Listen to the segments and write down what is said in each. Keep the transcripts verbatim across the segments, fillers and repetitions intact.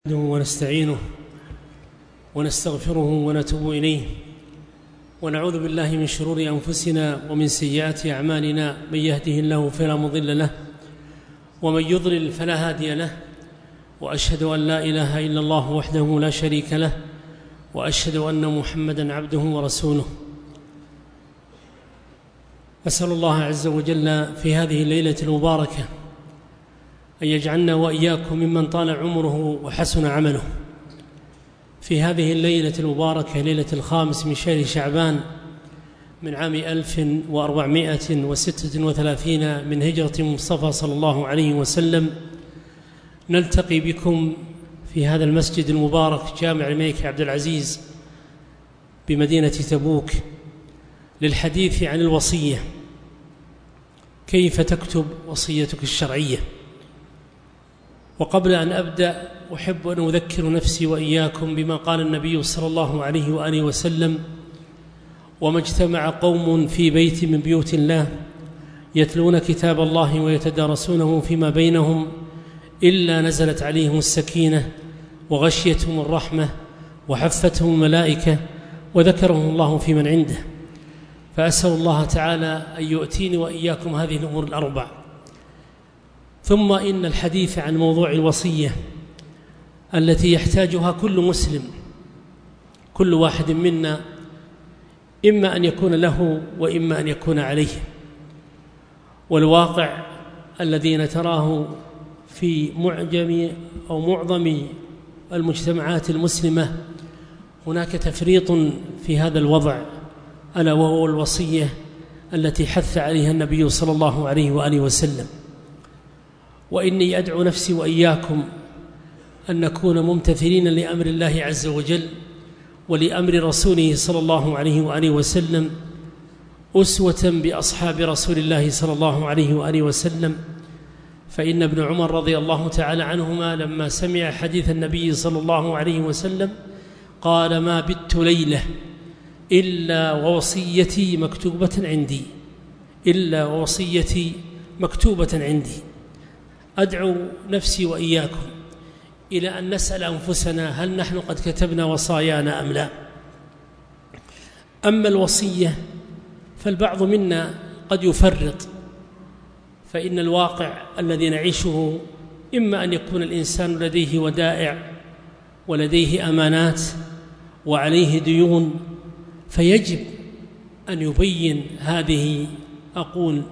ونستعينه ونستغفره ونتوب إليه ونعوذ بالله من شرور أنفسنا ومن سيئات أعمالنا. من يهده الله فلا مضل له ومن يضلل فلا هادي له، وأشهد أن لا إله إلا الله وحده لا شريك له، وأشهد أن محمدًا عبده ورسوله. أسأل الله عز وجل في هذه الليلة المباركة أن يجعلنا وإياكم ممن طال عمره وحسن عمله في هذه الليلة المباركة، ليلة الخامس من شهر شعبان من عام ألف وأربعمائة وستة وثلاثين من هجرة المصطفى صلى الله عليه وسلم. نلتقي بكم في هذا المسجد المبارك جامع الملك عبد العزيز بمدينة تبوك للحديث عن الوصية. كيف تكتب وصيتك الشرعية؟ وقبل أن أبدأ أحب أن أذكر نفسي وإياكم بما قال النبي صلى الله عليه وآله وسلم: وما اجتمع قوم في بيت من بيوت الله يتلون كتاب الله ويتدارسونه فيما بينهم إلا نزلت عليهم السكينة وغشيتهم الرحمة وحفتهم الملائكة وذكرهم الله في من عنده. فأسأل الله تعالى أن يؤتيني وإياكم هذه الأمور الأربع. ثم إن الحديث عن موضوع الوصية التي يحتاجها كل مسلم، كل واحد منا، إما أن يكون له وإما أن يكون عليه. والواقع الذي نتراه في معجم أو معظم المجتمعات المسلمة هناك تفريط في هذا الوضع، ألا وهو الوصية التي حث عليها النبي صلى الله عليه وآله وسلم. وإني أدعو نفسي وإياكم أن نكون ممتثلين لأمر الله عز وجل ولأمر رسوله صلى الله عليه وآله وسلم، أسوة بأصحاب رسول الله صلى الله عليه وآله وسلم. فإن ابن عمر رضي الله تعالى عنهما لما سمع حديث النبي صلى الله عليه وسلم قال: ما بت ليلة إلا ووصيتي مكتوبة عندي إلا ووصيتي مكتوبة عندي. أدعو نفسي وإياكم إلى أن نسأل أنفسنا: هل نحن قد كتبنا وصايانا أم لا؟ أما الوصية فالبعض منا قد يفرط، فإن الواقع الذي نعيشه إما أن يكون الإنسان لديه ودائع ولديه أمانات وعليه ديون، فيجب أن يبين هذه أقول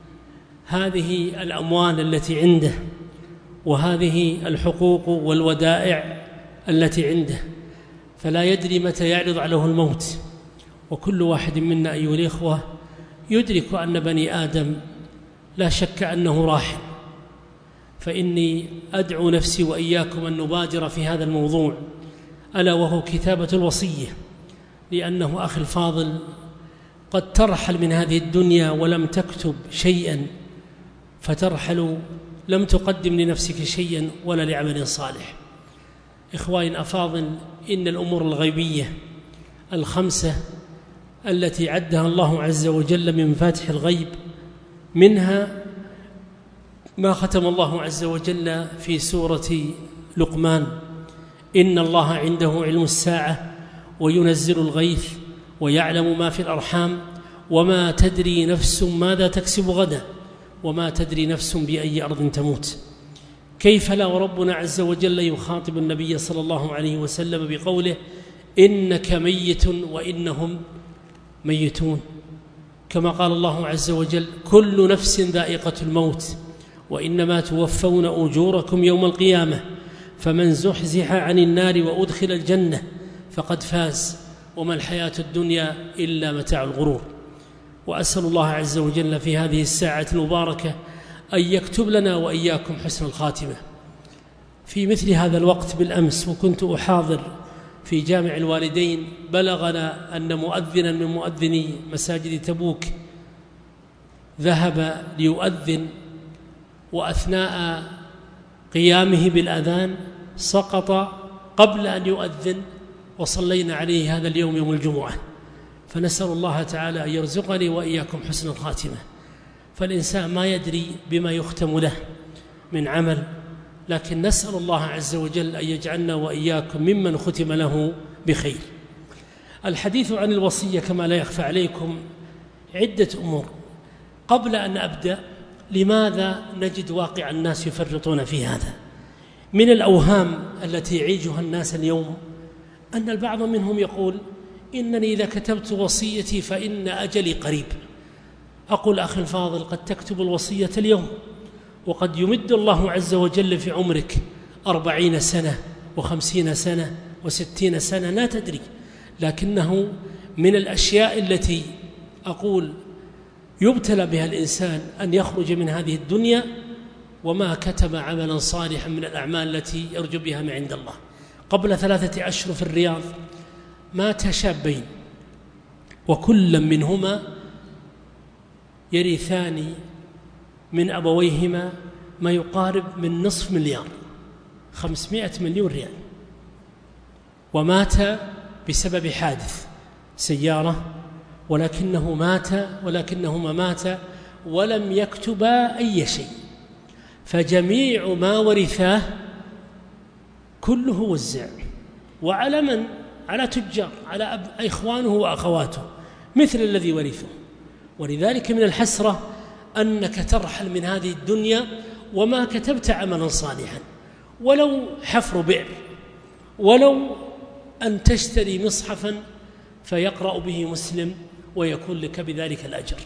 هذه الأموال التي عنده وهذه الحقوق والودائع التي عنده، فلا يدري متى يعرض عليه الموت. وكل واحد منا أيها الإخوة يدرك أن بني آدم لا شك أنه راحل. فإني أدعو نفسي وإياكم أن نبادر في هذا الموضوع، ألا وهو كتابة الوصية، لأنه أخي الفاضل قد ترحل من هذه الدنيا ولم تكتب شيئا، فترحل لم تقدم لنفسك شيئا ولا لعمل صالح. إخواني الأفاضل، إن الأمور الغيبية الخمسة التي عدها الله عز وجل من مفاتح الغيب، منها ما ختم الله عز وجل في سورة لقمان: إن الله عنده علم الساعة وينزل الغيث ويعلم ما في الأرحام وما تدري نفس ماذا تكسب غدا وما تدري نفس بأي أرض تموت. كيف لا وربنا عز وجل يخاطب النبي صلى الله عليه وسلم بقوله: إنك ميت وإنهم ميتون، كما قال الله عز وجل: كل نفس ذائقة الموت وإنما توفون أجوركم يوم القيامة فمن زحزح عن النار وأدخل الجنة فقد فاز وما الحياة الدنيا إلا متاع الغرور. وأسأل الله عز وجل في هذه الساعة المباركة أن يكتب لنا وإياكم حسن الخاتمة. في مثل هذا الوقت بالأمس وكنت أحاضر في جامع الوالدين، بلغنا أن مؤذنا من مؤذني مساجد تبوك ذهب ليؤذن، وأثناء قيامه بالأذان سقط قبل أن يؤذن، وصلينا عليه هذا اليوم يوم الجمعة. فنسأل الله تعالى أن يرزقني وإياكم حسن الخاتمة. فالإنسان ما يدري بما يختم له من عمل لكن نسأل الله عز وجل أن يجعلنا وإياكم ممن ختم له بخير. الحديث عن الوصية كما لا يخفى عليكم عدة أمور. قبل أن أبدأ، لماذا نجد واقع الناس يفرطون في هذا؟ من الأوهام التي يعيشها الناس اليوم أن البعض منهم يقول إنني إذا كتبت وصيتي فإن أجلي قريب. أقول أخي الفاضل، قد تكتب الوصية اليوم وقد يمد الله عز وجل في عمرك أربعين سنة وخمسين سنة وستين سنة، لا تدري. لكنه من الأشياء التي أقول يبتلى بها الإنسان أن يخرج من هذه الدنيا وما كتب عملا صالحا من الأعمال التي يرجو بها من عند الله. قبل ثلاثة أشهر في الرياض مات شابين وكل منهما يرثان من أبويهما ما يقارب من نصف مليار، خمسمائة مليون ريال، ومات بسبب حادث سيارة، ولكنه مات ولكنهما مات ولم يكتبا أي شيء، فجميع ما ورثاه كله وزع. وعلى من؟ على تجار، على إخوانه وأخواته مثل الذي ورثه. ولذلك من الحسرة أنك ترحل من هذه الدنيا وما كتبت عملا صالحا، ولو حفر بئر، ولو أن تشتري مصحفا فيقرأ به مسلم ويكون لك بذلك الأجر.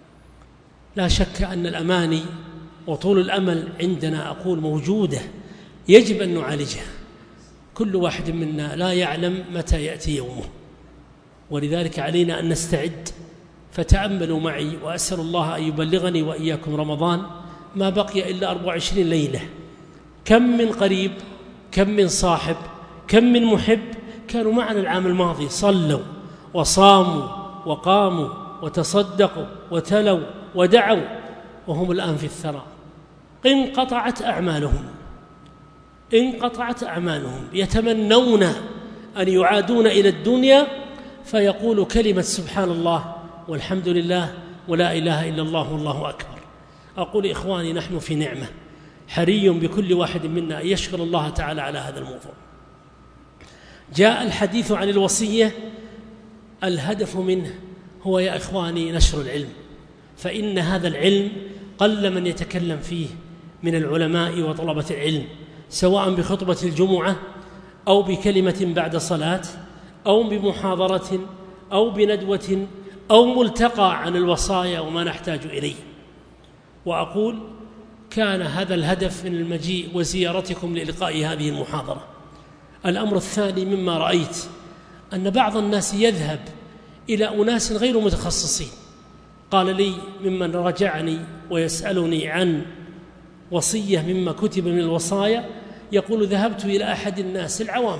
لا شك أن الأماني وطول الأمل عندنا أقول موجودة، يجب أن نعالجها. كل واحد منا لا يعلم متى يأتي يومه، ولذلك علينا أن نستعد. فتأملوا معي، وأسأل الله أن يبلغني وإياكم رمضان، ما بقي إلا أربع وعشرين ليلة. كم من قريب، كم من صاحب، كم من محب كانوا معنا العام الماضي، صلوا وصاموا وقاموا وتصدقوا وتلوا ودعوا، وهم الآن في الثرى. انقطعت أعمالهم انقطعت أعمالهم يتمنون أن يعادون إلى الدنيا فيقول كلمة سبحان الله والحمد لله ولا إله إلا الله والله أكبر. أقول إخواني، نحن في نعمة، حري بكل واحد منا أن يشكر الله تعالى على هذا الموضوع. جاء الحديث عن الوصية، الهدف منه هو يا إخواني نشر العلم، فإن هذا العلم قل من يتكلم فيه من العلماء وطلبة العلم، سواء بخطبة الجمعة أو بكلمة بعد صلاة أو بمحاضرة أو بندوة أو ملتقى عن الوصايا وما نحتاج إليه. وأقول كان هذا الهدف من المجيء وزيارتكم لإلقاء هذه المحاضرة. الأمر الثاني مما رأيت أن بعض الناس يذهب إلى أناس غير متخصصين. قال لي ممن رجعني ويسألني عن وصية مما كتب من الوصايا، يقول ذهبت إلى أحد الناس العوام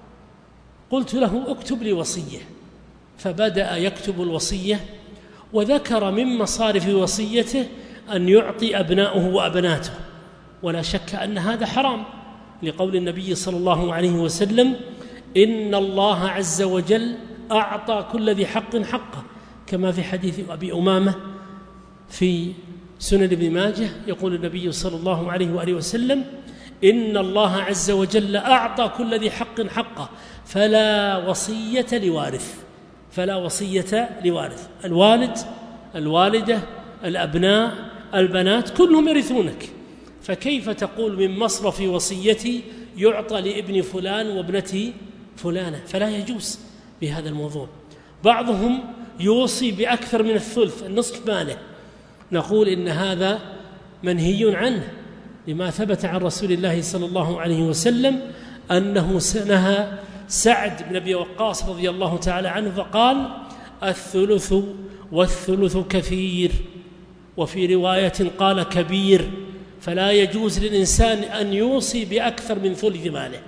قلت له اكتب لي وصية، فبدأ يكتب الوصية وذكر من مصارف وصيته أن يعطي أبناؤه وأبناته، ولا شك أن هذا حرام، لقول النبي صلى الله عليه وسلم إن الله عز وجل أعطى كل ذي حق حقه، كما في حديث أبي أمامة في سنن ابن ماجه، يقول النبي صلى الله عليه وآله وسلم إن الله عز وجل أعطى كل ذي حق حقه فلا وصية لوارث فلا وصية لوارث. الوالد، الوالدة، الأبناء، البنات كلهم يرثونك، فكيف تقول من مصرف وصيتي يعطى لابن فلان وابنتي فلانة؟ فلا يجوز بهذا الموضوع. بعضهم يوصي بأكثر من الثلث، النصف ماله، نقول إن هذا منهي عنه، لما ثبت عن رسول الله صلى الله عليه وسلم أنه نهى سعد بن أبي وقاص رضي الله تعالى عنه فقال الثلث والثلث كثير، وفي رواية قال كبير، فلا يجوز للإنسان أن يوصي بأكثر من ثلث ماله.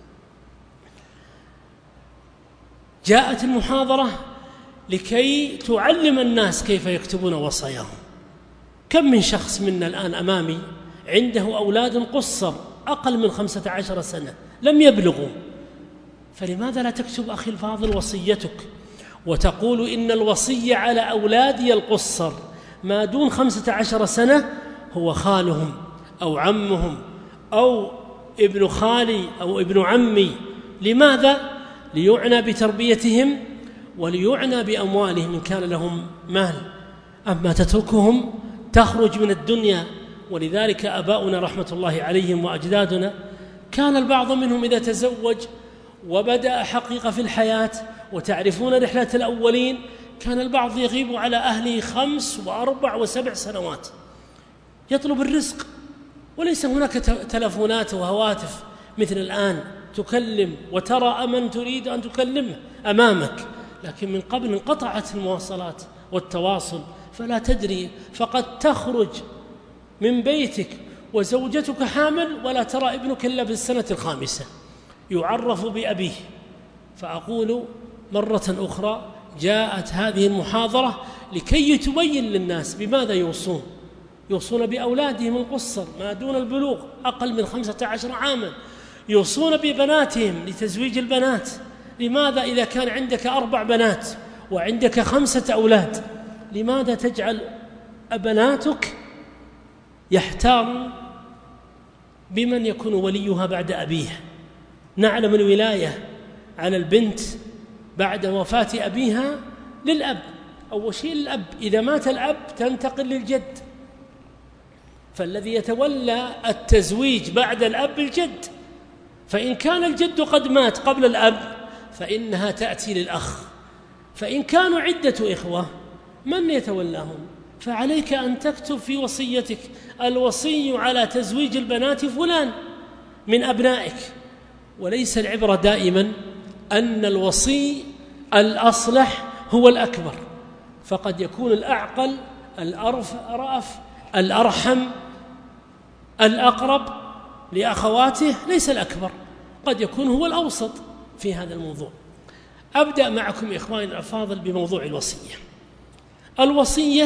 جاءت المحاضرة لكي تعلم الناس كيف يكتبون وصاياهم. كم من شخص منا الآن أمامي عنده أولاد قصر أقل من خمسة عشر سنة لم يبلغوا، فلماذا لا تكتب أخي الفاضل وصيتك وتقول إن الوصية على أولادي القصر ما دون خمسة عشر سنة هو خالهم أو عمهم أو ابن خالي أو ابن عمي. لماذا؟ ليعنى بتربيتهم وليعنى بأموالهم إن كان لهم مال. أما تتركهم تخرج من الدنيا. ولذلك آباؤنا رحمة الله عليهم وأجدادنا كان البعض منهم إذا تزوج وبدأ حقيقة في الحياة، وتعرفون رحلة الأولين، كان البعض يغيب على أهله خمس وأربع وسبع سنوات يطلب الرزق، وليس هناك تلفونات وهواتف مثل الآن تكلم وترى من تريد أن تكلمه أمامك، لكن من قبل انقطعت المواصلات والتواصل، فلا تدري، فقد تخرج من بيتك وزوجتك حامل ولا ترى ابنك إلا في السنة الخامسة يعرف بأبيه. فأقول مرة أخرى جاءت هذه المحاضرة لكي تبين للناس بماذا يوصون. يوصون بأولادهم القصر ما دون البلوغ أقل من خمسة عشر عاما، يوصون ببناتهم لتزويج البنات. لماذا إذا كان عندك أربع بنات وعندك خمسة أولاد، لماذا تجعل بناتك يحتار بمن يكون وليها بعد أبيها؟ نعلم الولاية على البنت بعد وفاة أبيها للأب، أول شيء الأب، إذا مات الأب تنتقل للجد، فالذي يتولى التزويج بعد الأب الجد، فإن كان الجد قد مات قبل الأب فإنها تأتي للأخ، فإن كانوا عدة إخوة من يتولاهم؟ فعليك أن تكتب في وصيتك الوصي على تزويج البنات فلان من أبنائك. وليس العبرة دائما أن الوصي الأصلح هو الأكبر، فقد يكون الأعقل الأرأف الأرحم الأقرب لأخواته ليس الأكبر، قد يكون هو الأوسط في هذا الموضوع. أبدأ معكم إخواني الأفاضل بموضوع الوصية. الوصية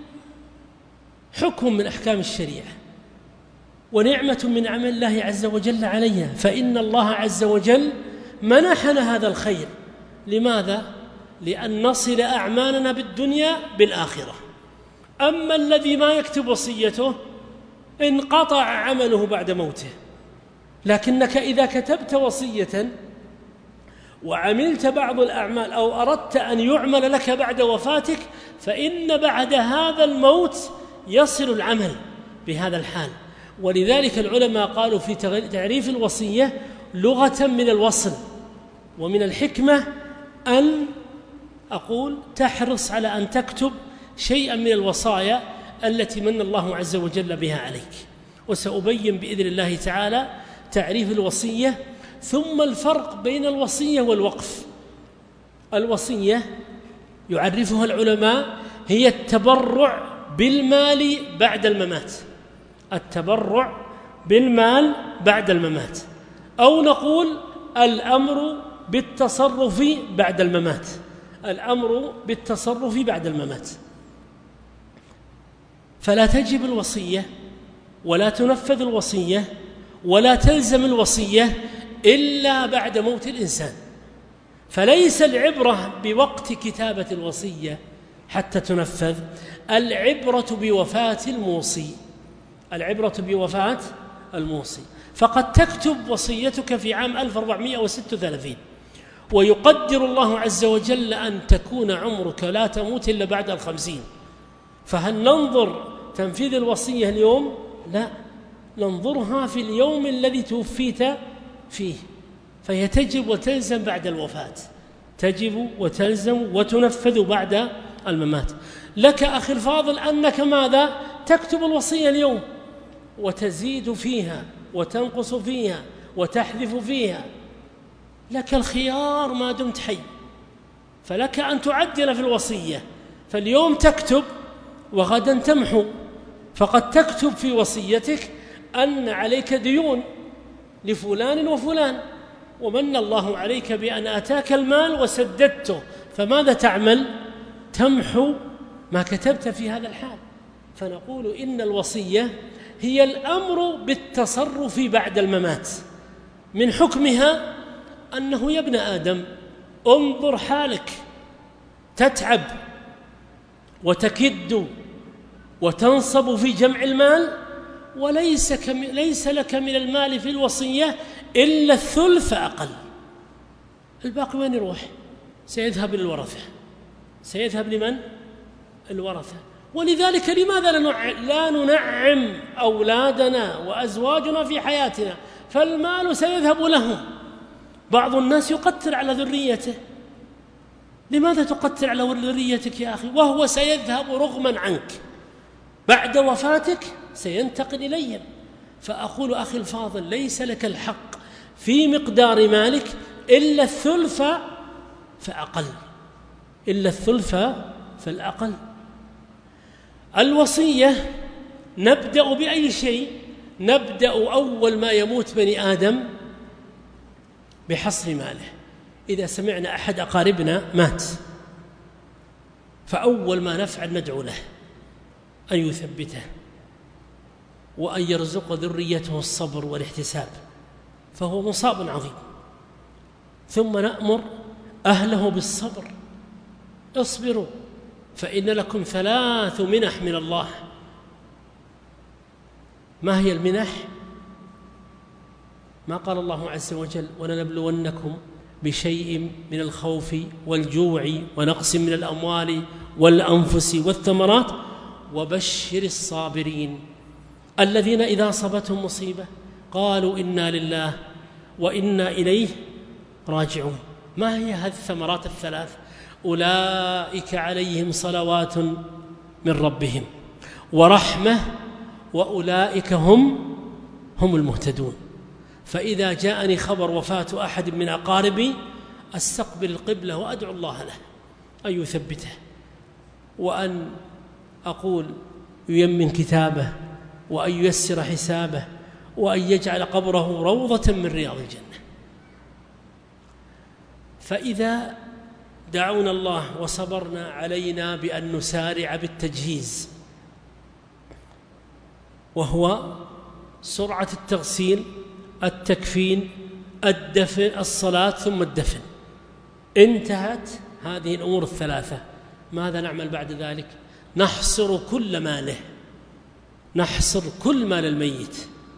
حكم من أحكام الشريعة ونعمة من نعم الله عز وجل عليها، فإن الله عز وجل منحنا هذا الخير. لماذا؟ لأن نصل أعمالنا بالدنيا بالآخرة. أما الذي ما يكتب وصيته انقطع عمله بعد موته، لكنك إذا كتبت وصية وعملت بعض الأعمال أو أردت أن يعمل لك بعد وفاتك، فإن بعد هذا الموت يصل العمل بهذا الحال. ولذلك العلماء قالوا في تعريف الوصية لغة من الوصل، ومن الحكمة أن أقول تحرص على أن تكتب شيئا من الوصايا التي من الله عز وجل بها عليك. وسأبين بإذن الله تعالى تعريف الوصية، ثم الفرق بين الوصية والوقف. الوصية يعرفها العلماء هي التبرع بالمال بعد الممات، التبرع بالمال بعد الممات، أو نقول الأمر بالتصرف بعد الممات، الأمر بالتصرف بعد الممات. فلا تجب الوصية ولا تنفذ الوصية ولا تلزم الوصية إلا بعد موت الإنسان. فليس العبرة بوقت كتابة الوصية حتى تنفذ، العبرة بوفاة الموصي، العبرة بوفاة الموصي. فقد تكتب وصيتك في عام ألف وأربعمائة وستة وثلاثين ويقدر الله عز وجل أن تكون عمرك لا تموت إلا بعد الخمسين، فهل ننظر تنفيذ الوصية اليوم؟ لا، ننظرها في اليوم الذي توفيت فيه، فهي تجب وتلزم بعد الوفاة، تجب وتلزم وتنفذ بعد الممات. لك أخي الفاضل أنك ماذا؟ تكتب الوصية اليوم وتزيد فيها وتنقص فيها وتحذف فيها، لك الخيار ما دمت حي، فلك أن تعدل في الوصية، فاليوم تكتب وغدا تمحو. فقد تكتب في وصيتك أن عليك ديون لفلان وفلان، ومن الله عليك بأن آتاك المال وسددته، فماذا تعمل؟ تمحو ما كتبت في هذا الحال. فنقول إن الوصية هي الأمر بالتصرف بعد الممات. من حكمها أنه يا ابن آدم انظر حالك، تتعب وتكد وتنصب في جمع المال وليس كم ليس لك من المال في الوصية إلا الثلث أقل، الباقي وين يروح؟ سيذهب للورثة. سيذهب لمن؟ الورثة. ولذلك لماذا لا ننعم أولادنا وأزواجنا في حياتنا؟ فالمال سيذهب لهم. بعض الناس يقتل على ذريته. لماذا تقتل على ذريتك يا أخي وهو سيذهب رغما عنك؟ بعد وفاتك سينتقل إليهم. فأقول أخي الفاضل ليس لك الحق في مقدار مالك إلا الثلث فأقل، إلا الثلث فالأقل. الوصية نبدأ بأي شيء؟ نبدأ أول ما يموت بني آدم بحصر ماله. إذا سمعنا أحد أقاربنا مات فأول ما نفعل ندعو له أن يثبته وأن يرزق ذريته الصبر والاحتساب، فهو مصاب عظيم. ثم نأمر أهله بالصبر، اصبروا فإن لكم ثلاث منح من الله. ما هي المنح؟ ما قال الله عز وجل ولنبلونكم بشيء من الخوف والجوع ونقص من الأموال والأنفس والثمرات وبشر الصابرين الذين إذا أصابتهم مصيبة قالوا إنا لله وإنا إليه راجعون. ما هي هذه الثمرات الثلاث؟ أولئك عليهم صلوات من ربهم ورحمة وأولئك هم هم المهتدون. فإذا جاءني خبر وفاة أحد من أقاربي أستقبل القبلة وأدعو الله له أن يثبته، وأن أقول ييمن كتابه وأن ييسر حسابه وأن يجعل قبره روضة من رياض الجنة. فإذا دعونا الله وصبرنا علينا بأن نسارع بالتجهيز، وهو سرعة التغسيل، التكفين، الدفن، الصلاة ثم الدفن، انتهت هذه الأمور الثلاثة. ماذا نعمل بعد ذلك؟ نحصر كل ماله، نحصر كل مال الميت،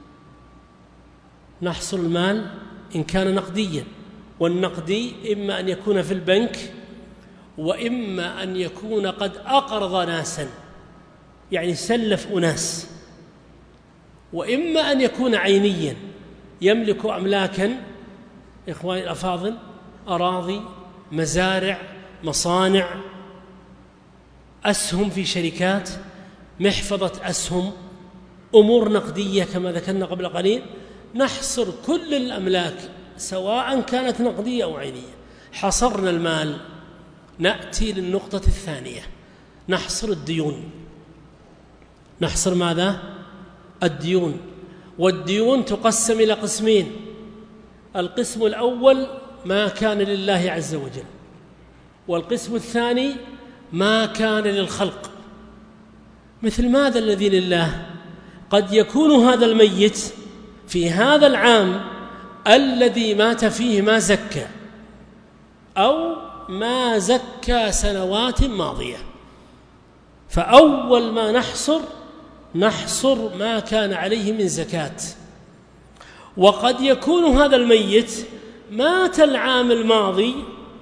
نحصر المال إن كان نقديا، والنقدي إما أن يكون في البنك وإما أن يكون قد أقرض ناسا يعني سلف أناس، وإما أن يكون عينيا يملك أملاكا إخواني الأفاضل، أراضي، مزارع، مصانع، أسهم في شركات، محفظة أسهم، أمور نقدية كما ذكرنا قبل قليل. نحصر كل الأملاك سواء كانت نقدية أو عينية. حصرنا المال، نأتي للنقطة الثانية، نحصر الديون. نحصر ماذا؟ الديون. والديون تقسم إلى قسمين: القسم الأول ما كان لله عز وجل، والقسم الثاني ما كان للخلق. مثل ماذا الذي لله؟ قد يكون هذا الميت في هذا العام الذي مات فيه ما زكى، أو ما زكى سنوات ماضية، فأول ما نحصر نحصر ما كان عليه من زكاة. وقد يكون هذا الميت مات العام الماضي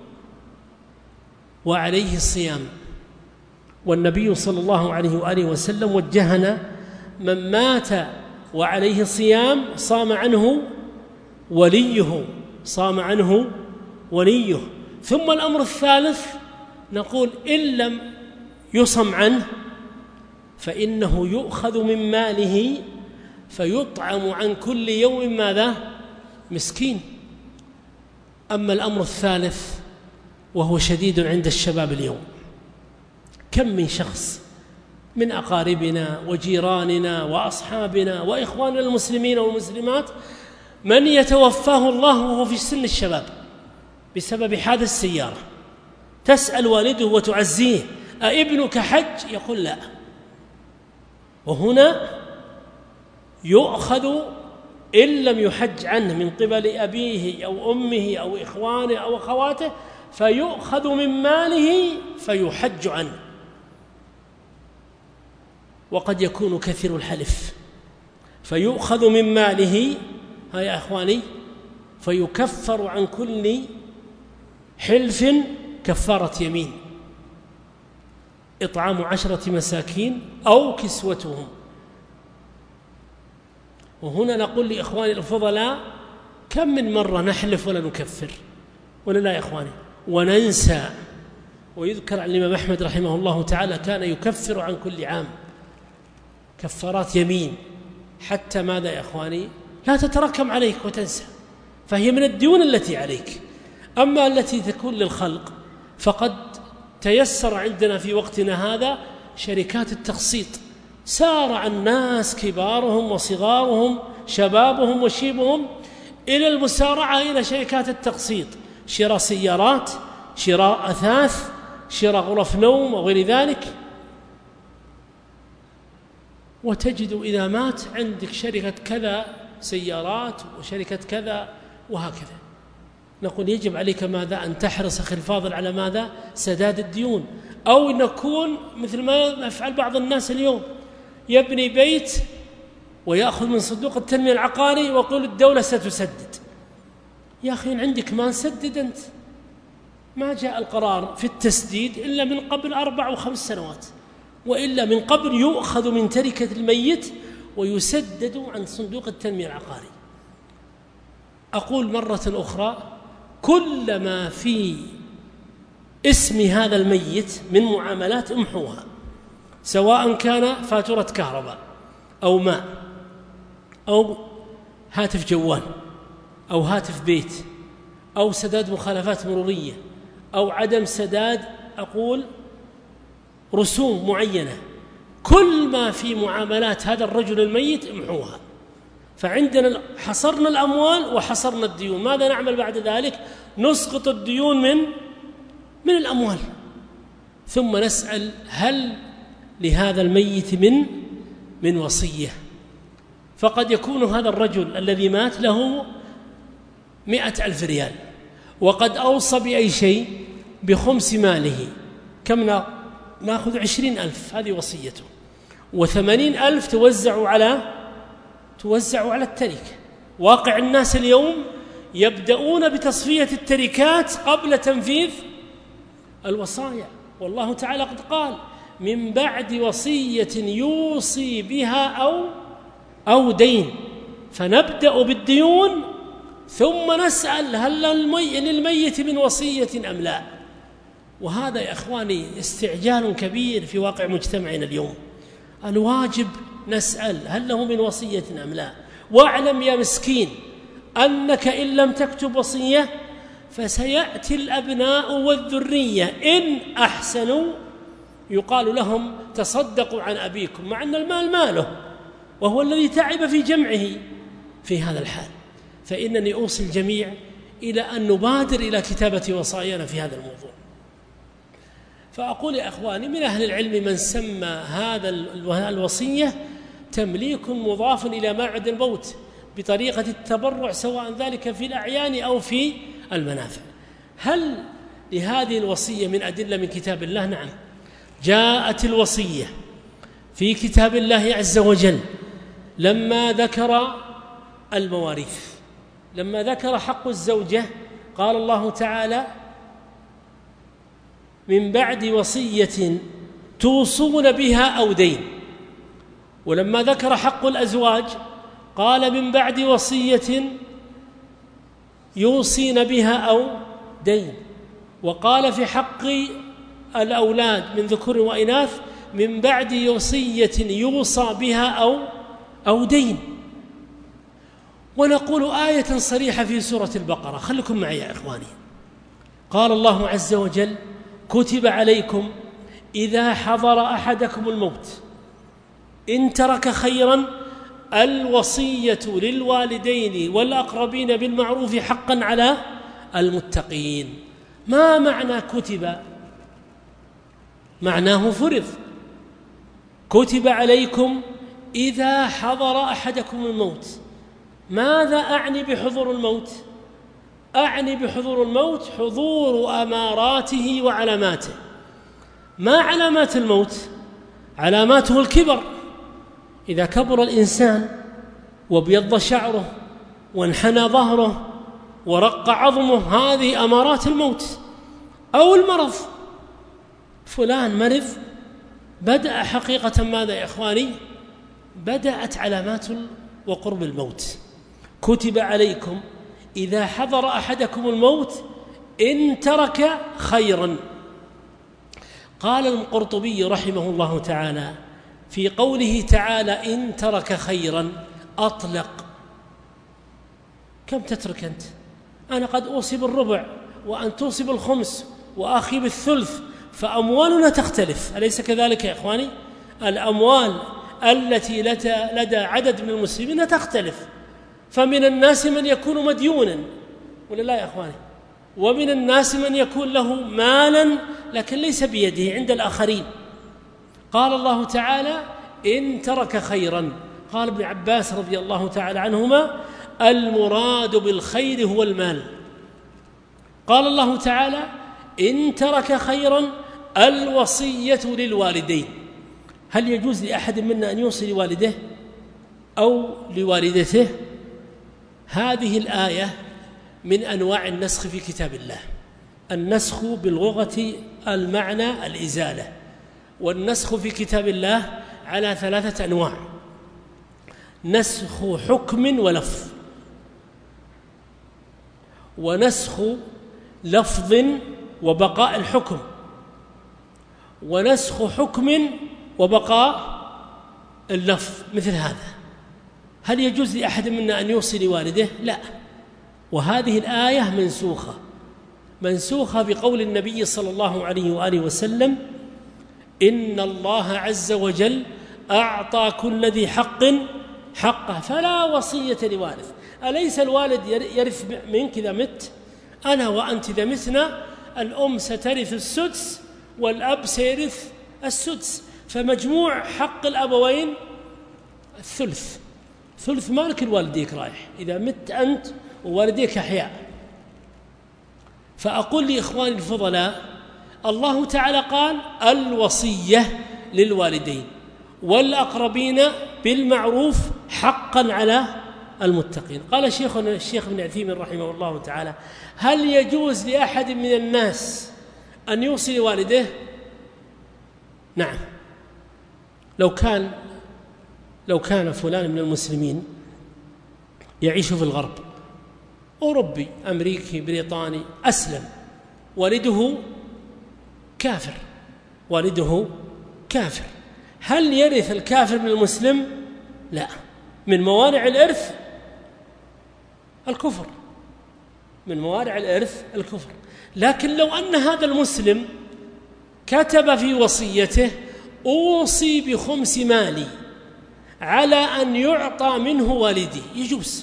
وعليه الصيام، والنبي صلى الله عليه وآله وسلم وجهنا: من مات وعليه صيام صام عنه وليه، صام عنه وليه. ثم الأمر الثالث نقول: إن لم يصم عنه فإنه يؤخذ من ماله فيطعم عن كل يوم ماذا؟ مسكين. أما الأمر الثالث وهو شديد عند الشباب اليوم، كم من شخص من أقاربنا وجيراننا وأصحابنا وإخواننا المسلمين والمسلمات من يتوفاه الله وهو في سن الشباب بسبب حادث سيارة، تسأل والده وتعزيه: أابنك حج؟ يقول لا. وهنا يؤخذ إن لم يحج عنه من قبل أبيه أو أمه أو إخوانه أو أخواته، فيؤخذ من ماله فيحج عنه. وقد يكون كثير الحلف، فيؤخذ من ماله، ها يا إخواني، فيكفر عن كل حلف كفارة يمين، إطعام عشرة مساكين أو كسوتهم. وهنا نقول لإخواني الفضلاء: كم من مرة نحلف ولا نكفر، ولا لا يا إخواني؟ وننسى. ويذكر عن الإمام أحمد رحمه الله تعالى كان يكفر عن كل عام كفارات يمين، حتى ماذا يا إخواني؟ لا تتراكم عليك وتنسى، فهي من الديون التي عليك. أما التي تكون للخلق فقد تيسر عندنا في وقتنا هذا شركات التقسيط، سارع الناس كبارهم وصغارهم شبابهم وشيبهم إلى المسارعة إلى شركات التقسيط، شراء سيارات، شراء أثاث، شراء غرف نوم وغير ذلك. وتجد إذا مات عندك شركة كذا سيارات وشركة كذا وهكذا. نقول يجب عليك ماذا؟ أن تحرص أخي الفاضل على ماذا؟ سداد الديون. أو نكون مثل ما يفعل بعض الناس اليوم، يبني بيت ويأخذ من صندوق التنمية العقاري ويقول الدولة ستسدد. يا أخي عندك ما نسدد أنت، ما جاء القرار في التسديد إلا من قبل أربع وخمس سنوات، وإلا من قبل يؤخذ من تركة الميت ويسدد عن صندوق التنمية العقاري. أقول مرة أخرى: كل ما في اسم هذا الميت من معاملات امحوها، سواء كان فاتورة كهرباء أو ماء أو هاتف جوال أو هاتف بيت أو سداد مخالفات مرورية أو عدم سداد أقول رسوم معينة، كل ما في معاملات هذا الرجل الميت امحوها. فعندنا حصرنا الأموال وحصرنا الديون، ماذا نعمل بعد ذلك؟ نسقط الديون من من الأموال، ثم نسأل هل لهذا الميت من من وصية؟ فقد يكون هذا الرجل الذي مات له مئة ألف ريال، وقد أوصى بأي شيء بخمس ماله، كم نأخذ؟ عشرين ألف، هذه وصيته، وثمانين ألف توزع على توزع على التركة. واقع الناس اليوم يبدأون بتصفية التركات قبل تنفيذ الوصايا، والله تعالى قد قال: من بعد وصية يوصي بها أو أو دين. فنبدأ بالديون ثم نسأل هل للميت من وصية أم لا. وهذا يا إخواني استعجال كبير في واقع مجتمعنا اليوم. الواجب نسأل هل له من وصية أم لا. واعلم يا مسكين أنك إن لم تكتب وصية فسيأتي الأبناء والذرية إن أحسنوا يقال لهم تصدقوا عن أبيكم، مع أن المال ماله وهو الذي تعب في جمعه في هذا الحال. فإنني أوصي الجميع إلى أن نبادر إلى كتابة وصايانا في هذا الموضوع. فأقول يا أخواني، من أهل العلم من سمى هذا الوصية تمليك مضاف إلى ما بعد الموت بطريقة التبرع، سواء ذلك في الأعيان أو في المنافع. هل لهذه الوصية من أدلة من كتاب الله؟ نعم، جاءت الوصية في كتاب الله عز وجل لما ذكر المواريث، لما ذكر حق الزوجة قال الله تعالى: من بعد وصية توصون بها أو دين. ولما ذكر حق الأزواج قال: من بعد وصية يوصين بها أو دين. وقال في حق الأولاد من ذكور وإناث: من بعد وصية يوصى بها أو أو دين. ونقول آية صريحة في سورة البقرة، خلكم معي يا إخواني. قال الله عز وجل: كتب عليكم إذا حضر أحدكم الموت إن ترك خيرا الوصية للوالدين والأقربين بالمعروف حقا على المتقين. ما معنى كتب؟ معناه فرض. كتب عليكم إذا حضر أحدكم الموت. ماذا أعني بحضور الموت؟ أعني بحضور الموت حضور أماراته وعلاماته. ما علامات الموت؟ علاماته الكبر. إذا كبر الإنسان وابيض شعره وانحنى ظهره ورق عظمه، هذه أمارات الموت أو المرض. فلان مرض، بدأ حقيقة ماذا يا إخواني؟ بدأت علامات وقرب الموت. كتب عليكم إذا حضر أحدكم الموت إن ترك خيرا. قال القرطبي رحمه الله تعالى في قوله تعالى إن ترك خيرا أطلق. كم تترك أنت؟ أنا قد أوصي بالربع وأن توصي بالخمس وأخي بالثلث، فأموالنا تختلف، أليس كذلك يا إخواني؟ الأموال التي لدى عدد من المسلمين تختلف، فمن الناس من يكون مديونا ولا لا يا إخواني، ومن الناس من يكون له مالا لكن ليس بيده عند الآخرين. قال الله تعالى إن ترك خيرا. قال ابن عباس رضي الله تعالى عنهما المراد بالخير هو المال. قال الله تعالى إن ترك خيرا الوصية للوالدين. هل يجوز لأحد منا أن يوصي لوالده أو لوالدته؟ هذه الآية من أنواع النسخ في كتاب الله. النسخ باللغة المعنى الإزالة، والنسخ في كتاب الله على ثلاثة أنواع: نسخ حكم ولفظ، ونسخ لفظ وبقاء الحكم، ونسخ حكم وبقاء اللفظ. مثل هذا هل يجوز لأحد منا أن يوصي لوالده؟ لا. وهذه الآية منسوخة منسوخة بقول النبي صلى الله عليه وآله وسلم إن الله عز وجل أعطى كل ذي حق حقه فلا وصية لوارث. أليس الوالد يرث منك إذا مت؟ أنا وأنت إذا متنا الأم سترث السدس والأب سيرث السدس، فمجموع حق الأبوين الثلث. ثلث مالك الوالديك رايح إذا مت أنت ووالديك أحياء. فأقول لإخواني الفضلاء الله تعالى قال الوصية للوالدين والأقربين بالمعروف حقا على المتقين. قال شيخنا الشيخ ابن عثيمين رحمه الله تعالى هل يجوز لأحد من الناس أن يوصي لوالده؟ نعم. لو كان لو كان فلان من المسلمين يعيش في الغرب، أوروبي أمريكي بريطاني، أسلم، والده كافر والده كافر هل يرث الكافر من المسلم؟ لا. من موانع الإرث الكفر، من موانع الإرث الكفر. لكن لو أن هذا المسلم كتب في وصيته أوصي بخمس مالي على أن يعطى منه والدي، يجوز.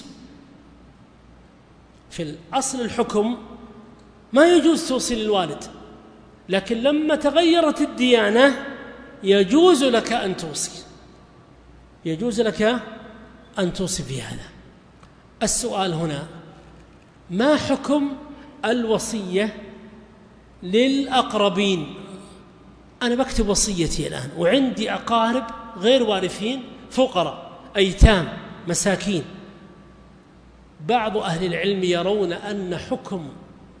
في الأصل الحكم ما يجوز توصي للوالد، لكن لما تغيرت الديانة يجوز لك أن توصي، يجوز لك أن توصي في هذا. السؤال هنا ما حكم الوصية للأقربين؟ أنا بكتب وصيتي الآن وعندي أقارب غير وارثين، فقراء، أيتام، مساكين. بعض أهل العلم يرون أن حكم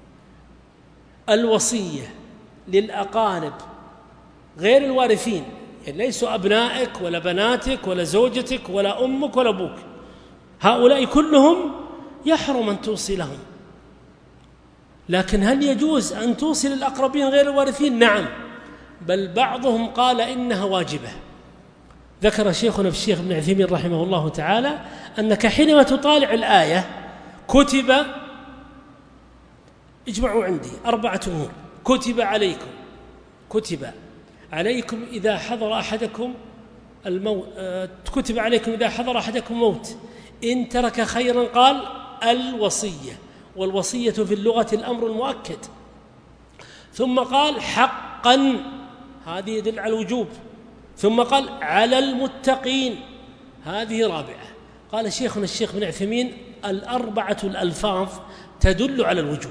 الوصية للأقارب غير الوارثين، يعني ليسوا أبنائك ولا بناتك ولا زوجتك ولا أمك ولا أبوك، هؤلاء كلهم يحرم أن توصي لهم. لكن هل يجوز أن توصي للأقربين غير الوارثين؟ نعم، بل بعضهم قال إنها واجبة. ذكر شيخنا الشيخ ابن عثيمين رحمه الله تعالى أنك حينما تطالع الآية كتب، اجمعوا عندي أربعة أمور: كتب عليكم كتب عليكم إذا حضر أحدكم الموت كتب عليكم إذا حضر أحدكم موت إن ترك خيرا قال الوصية، والوصية في اللغة الأمر المؤكد. ثم قال حقا، هذه يدل على الوجوب. ثم قال على المتقين، هذه رابعة. قال شيخنا الشيخ بن عثيمين الأربعة الألفاظ تدل على الوجوب.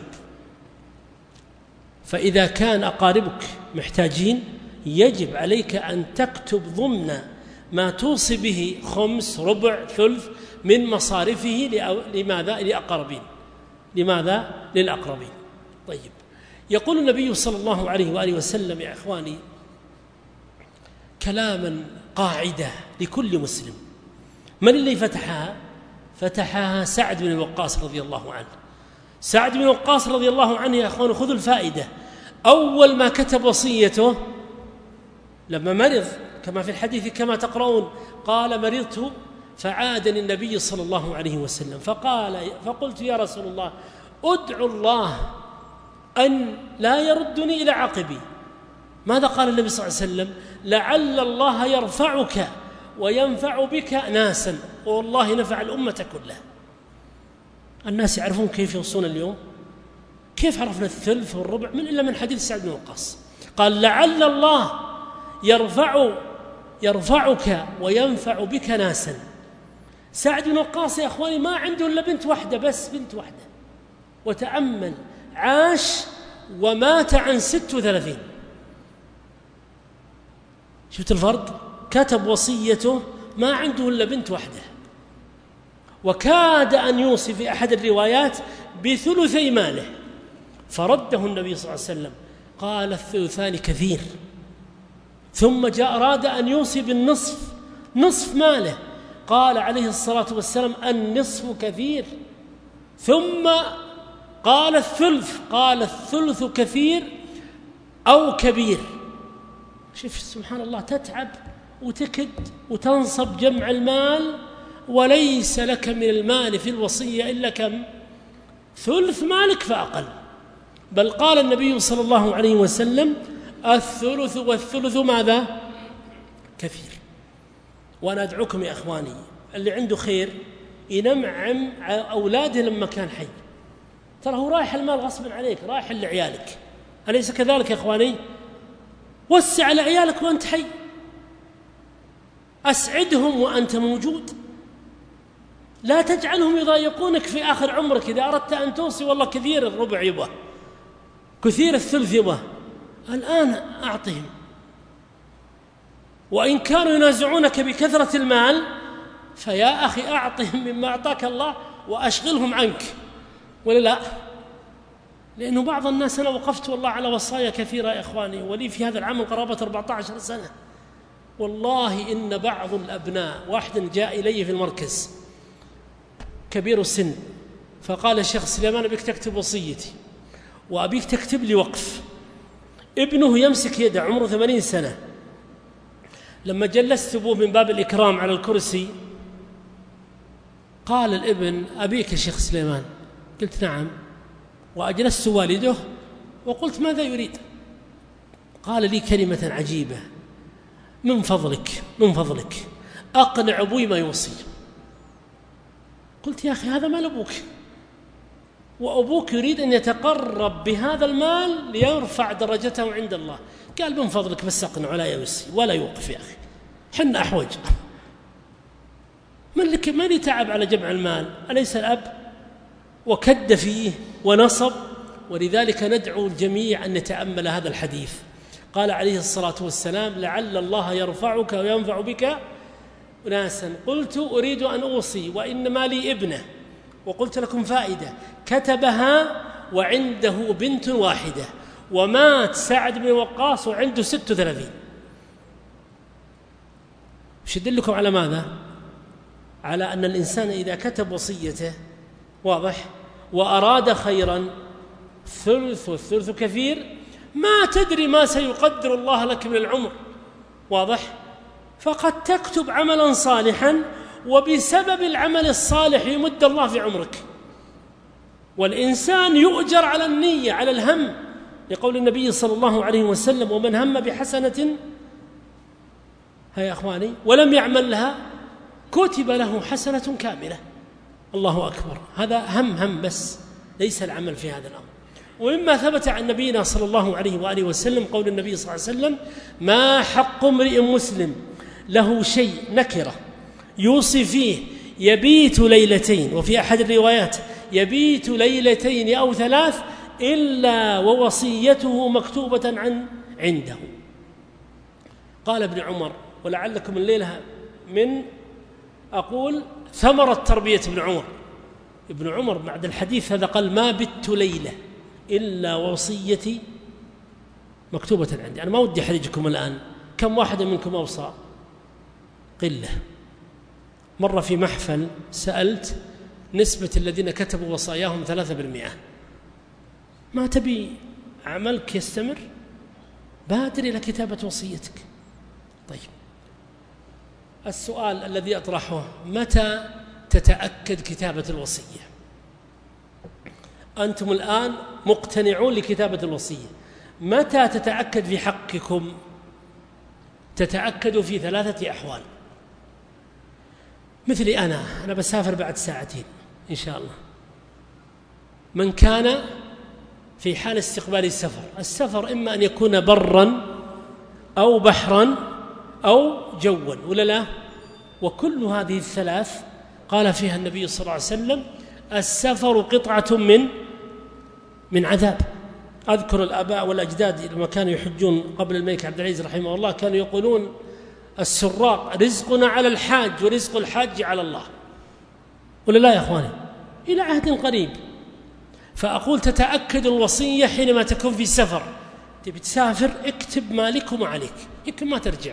فإذا كان أقاربك محتاجين يجب عليك أن تكتب ضمن ما توصي به خمس ربع ثلث من مصارفه لماذا؟ لأقربين. لماذا؟ للأقربين. طيب، يقول النبي صلى الله عليه وآله وسلم يا إخواني كلاما قاعدة لكل مسلم. من اللي فتحها؟ فتحها سعد بن الوقاص رضي الله عنه. سعد بن الوقاص رضي الله عنه يا أخوان خذوا الفائدة، أول ما كتب وصيته لما مرض كما في الحديث كما تقرؤون، قال مرضت فعادني النبي صلى الله عليه وسلم فقال فقلت يا رسول الله أدعو الله أن لا يردني إلى عقبي. ماذا قال النبي صلى الله عليه وسلم؟ لعل الله يرفعك وينفع بك ناسا، والله نفع الأمة كلها. الناس يعرفون كيف يوصون اليوم؟ كيف عرفنا الثلث والربع؟ من إلا من حديث سعد بن وقاص قال لعل الله يرفع يرفعك وينفع بك ناسا. سعد بن وقاص يا أخواني ما عنده إلا بنت واحدة بس، بنت واحدة، وتأمل عاش ومات عن ست وثلاثين. شفت الفرق؟ كتب وصيته ما عنده إلا بنت واحدة، وكاد أن يوصي في أحد الروايات بثلثي ماله فرده النبي صلى الله عليه وسلم، قال الثلثان كثير. ثم جاء أراد أن يوصي بالنصف، نصف ماله، قال عليه الصلاة والسلام النصف كثير. ثم قال الثلث، قال الثلث كثير أو كبير. شوف سبحان الله، تتعب وتكد وتنصب جمع المال وليس لك من المال في الوصية إلا كم؟ ثلث مالك فأقل. بل قال النبي صلى الله عليه وسلم الثلث والثلث ماذا؟ كثير. وأنا أدعوكم يا أخواني اللي عنده خير ينمعم أولاده لما كان حي، ترى هو رايح المال غصبا عليك، رايح لعيالك، أليس كذلك يا أخواني؟ وسع لعيالك وأنت حي، أسعدهم وأنت موجود، لا تجعلهم يضايقونك في آخر عمرك. إذا أردت أن توصي والله كثير الربع يبغى، كثير الثلث يبغى، الآن أعطهم. وإن كانوا ينازعونك بكثرة المال فيا أخي أعطهم مما أعطاك الله وأشغلهم عنك، ولا لا؟ لأنه بعض الناس، أنا وقفت والله على وصايا كثيرة يا إخواني، ولي في هذا العمل قرابة أربعة عشر سنة، والله إن بعض الأبناء، واحد جاء إلي في المركز كبير السن فقال الشيخ سليمان أبيك تكتب وصيتي وأبيك تكتب لي وقف. ابنه يمسك يده عمره ثمانين سنة، لما جلست أبوه من باب الإكرام على الكرسي قال الابن أبيك يا شيخ سليمان؟ قلت نعم، وأجلست والده وقلت ماذا يريد؟ قال لي كلمة عجيبة، من فضلك من فضلك أقنع أبوي ما يوصي. قلت يا أخي هذا مال أبوك، وأبوك يريد أن يتقرب بهذا المال ليرفع درجته عند الله. قال من فضلك بس أقنع ولا يوصي ولا يوقف يا أخي، حنا أحوج. من لك من يتعب على جمع المال؟ أليس الأب؟ وكد فيه ونصب. ولذلك ندعو الجميع أن نتأمل هذا الحديث. قال عليه الصلاة والسلام لعل الله يرفعك وينفع بك ناسا. قلت أريد أن أوصي وإنما لي ابنة، وقلت لكم فائدة، كتبها وعنده بنت واحدة، ومات سعد بن وقاص وعنده ست وثلاثين. وش يدلكم على ماذا؟ على أن الإنسان إذا كتب وصيته واضح وأراد خيرا، ثلث والثلث كثير، ما تدري ما سيقدر الله لك من العمر، واضح؟ فقد تكتب عملا صالحا وبسبب العمل الصالح يمد الله في عمرك. والإنسان يؤجر على النية، على الهم، لقول النبي صلى الله عليه وسلم ومن هم بحسنة هيا أخواني ولم يعمل لها كتب له حسنة كاملة. الله أكبر، هذا هم هم بس، ليس العمل في هذا الأمر. ومما ثبت عن نبينا صلى الله عليه وآله وسلم قول النبي صلى الله عليه وسلم ما حق امرئ مسلم له شيء نكرة يوصي فيه يبيت ليلتين، وفي أحد الروايات يبيت ليلتين أو ثلاث إلا ووصيته مكتوبة عن عنده. قال ابن عمر، ولعلكم الليلة من أقول ثمرة تربية ابن عمر. ابن عمر بعد الحديث هذا قال: ما بت ليلة إلا وصيتي مكتوبة عندي. أنا ما ودي أحرجكم الآن، كم واحد منكم أوصى؟ قلة. مرة في محفل سألت نسبة الذين كتبوا وصاياهم ثلاثة بالمئة. ما تبي عملك يستمر؟ بادر إلى كتابة وصيتك. طيب، السؤال الذي أطرحه: متى تتأكد كتابة الوصية؟ أنتم الآن مقتنعون لكتابة الوصية، متى تتأكد في حقكم؟ تتأكد في ثلاثة أحوال. مثلي أنا أنا بسافر بعد ساعتين إن شاء الله. من كان في حال استقبال السفر، السفر إما أن يكون برا أو بحرا أو جوا، ولا لا؟ وكل هذه الثلاث قال فيها النبي صلى الله عليه وسلم: السفر قطعة من من عذاب. أذكر الآباء والأجداد لما كانوا يحجون قبل الملك عبد العزيز رحمه الله كانوا يقولون: السراق رزقنا على الحاج ورزق الحاج على الله، ولا لا يا أخواني؟ إلى عهد قريب. فأقول تتأكد الوصية حينما تكون في سفر. تبي تسافر اكتب مالك وما عليك، يمكن ما ترجع.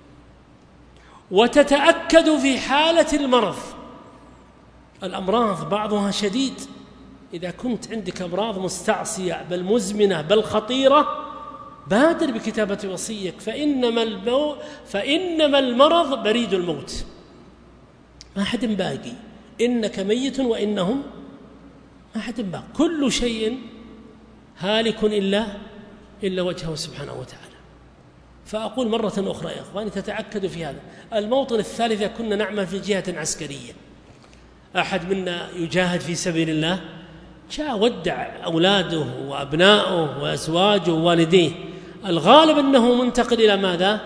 وتتأكد في حالة المرض. الأمراض بعضها شديد، إذا كنت عندك أمراض مستعصية بل مزمنة بل خطيرة، بادر بكتابة وصيك، فإنما المو... فإنما المرض بريد الموت، ما حد باقي. إنك ميت وإنهم ما حد باقي. كل شيء هالك إلا إلا وجهه سبحانه وتعالى. فأقول مرة أخرى يا أخواني: تتأكدوا في هذا. الموطن الثالث: كنا نعمل في جهة عسكرية، أحد منا يجاهد في سبيل الله، جاء ودع أولاده وأبناؤه وأزواجه ووالديه، الغالب أنه منتقل إلى ماذا؟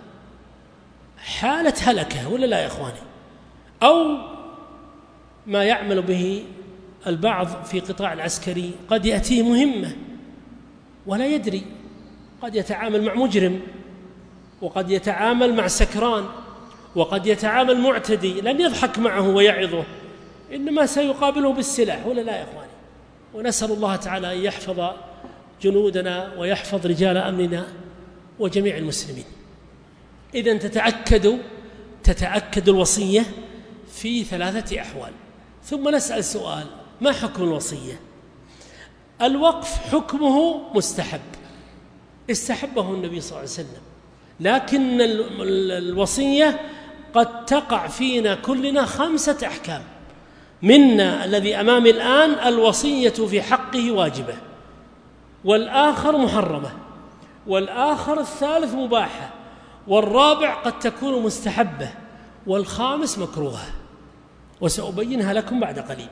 حالة هلكة، ولا لا يا أخواني؟ أو ما يعمل به البعض في قطاع العسكري، قد يأتيه مهمة ولا يدري، قد يتعامل مع مجرم، وقد يتعامل مع سكران، وقد يتعامل معتدي، لن يضحك معه ويعظه، إنما سيقابله بالسلاح، ولا لا يا أخواني؟ ونسأل الله تعالى أن يحفظ جنودنا ويحفظ رجال أمننا وجميع المسلمين. إذن تتأكد تتأكد الوصية في ثلاثة أحوال. ثم نسأل سؤال: ما حكم الوصية؟ الوقف حكمه مستحب، استحبه النبي صلى الله عليه وسلم، لكن الوصية قد تقع فينا كلنا خمسة أحكام. منا الذي أمامي الآن الوصية في حقه واجبة، والآخر محرمة، والآخر الثالث مباحة، والرابع قد تكون مستحبة، والخامس مكروهة، وسأبينها لكم بعد قليل.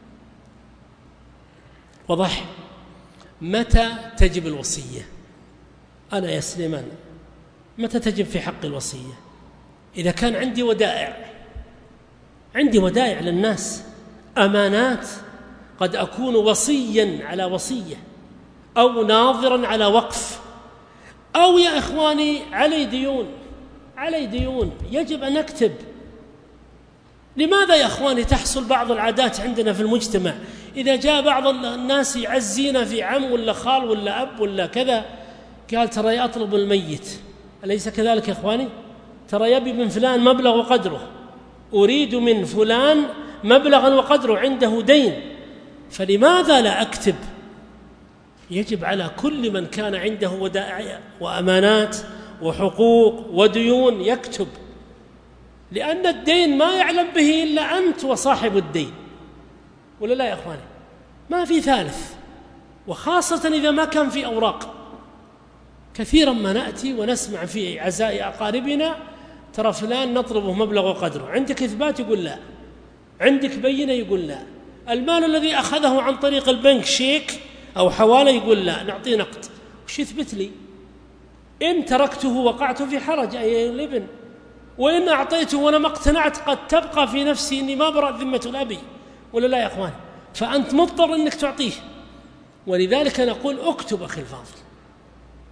وضح. متى تجب الوصية؟ أنا يا سليمان متى تجب في حق الوصية؟ إذا كان عندي ودائع، عندي ودائع للناس، أمانات، قد أكون وصيا على وصية، أو ناظرا على وقف، أو يا إخواني علي ديون، علي ديون يجب أن أكتب. لماذا يا إخواني تحصل بعض العادات عندنا في المجتمع؟ إذا جاء بعض الناس يعزينا في عم ولا خال ولا أب ولا كذا، قال: ترى أطلب الميت، أليس كذلك يا إخواني؟ ترى يبي من فلان مبلغ وقدره، أريد من فلان مبلغا وقدره، عنده دين، فلماذا لا أكتب؟ يجب على كل من كان عنده ودائع وأمانات وحقوق وديون يكتب، لأن الدين ما يعلم به إلا أنت وصاحب الدين، ولا لا يا أخواني؟ ما في ثالث، وخاصة إذا ما كان في أوراق. كثيرا ما نأتي ونسمع في عزاء أقاربنا: ترى فلان نطلبه مبلغ وقدره، عندك إثبات؟ يقول لا. عندك بينة؟ يقول لا. المال الذي أخذه عن طريق البنك شيك أو حوالة؟ يقول لا، نعطيه نقد. وش يثبت لي؟ إن تركته وقعت في حرج أي الابن، وإن أعطيته وأنا ما اقتنعت قد تبقى في نفسي إني ما برأ ذمة الأبي، ولا لا يا أخوان؟ فأنت مضطر أنك تعطيه. ولذلك نقول: اكتب أخي الفاضل،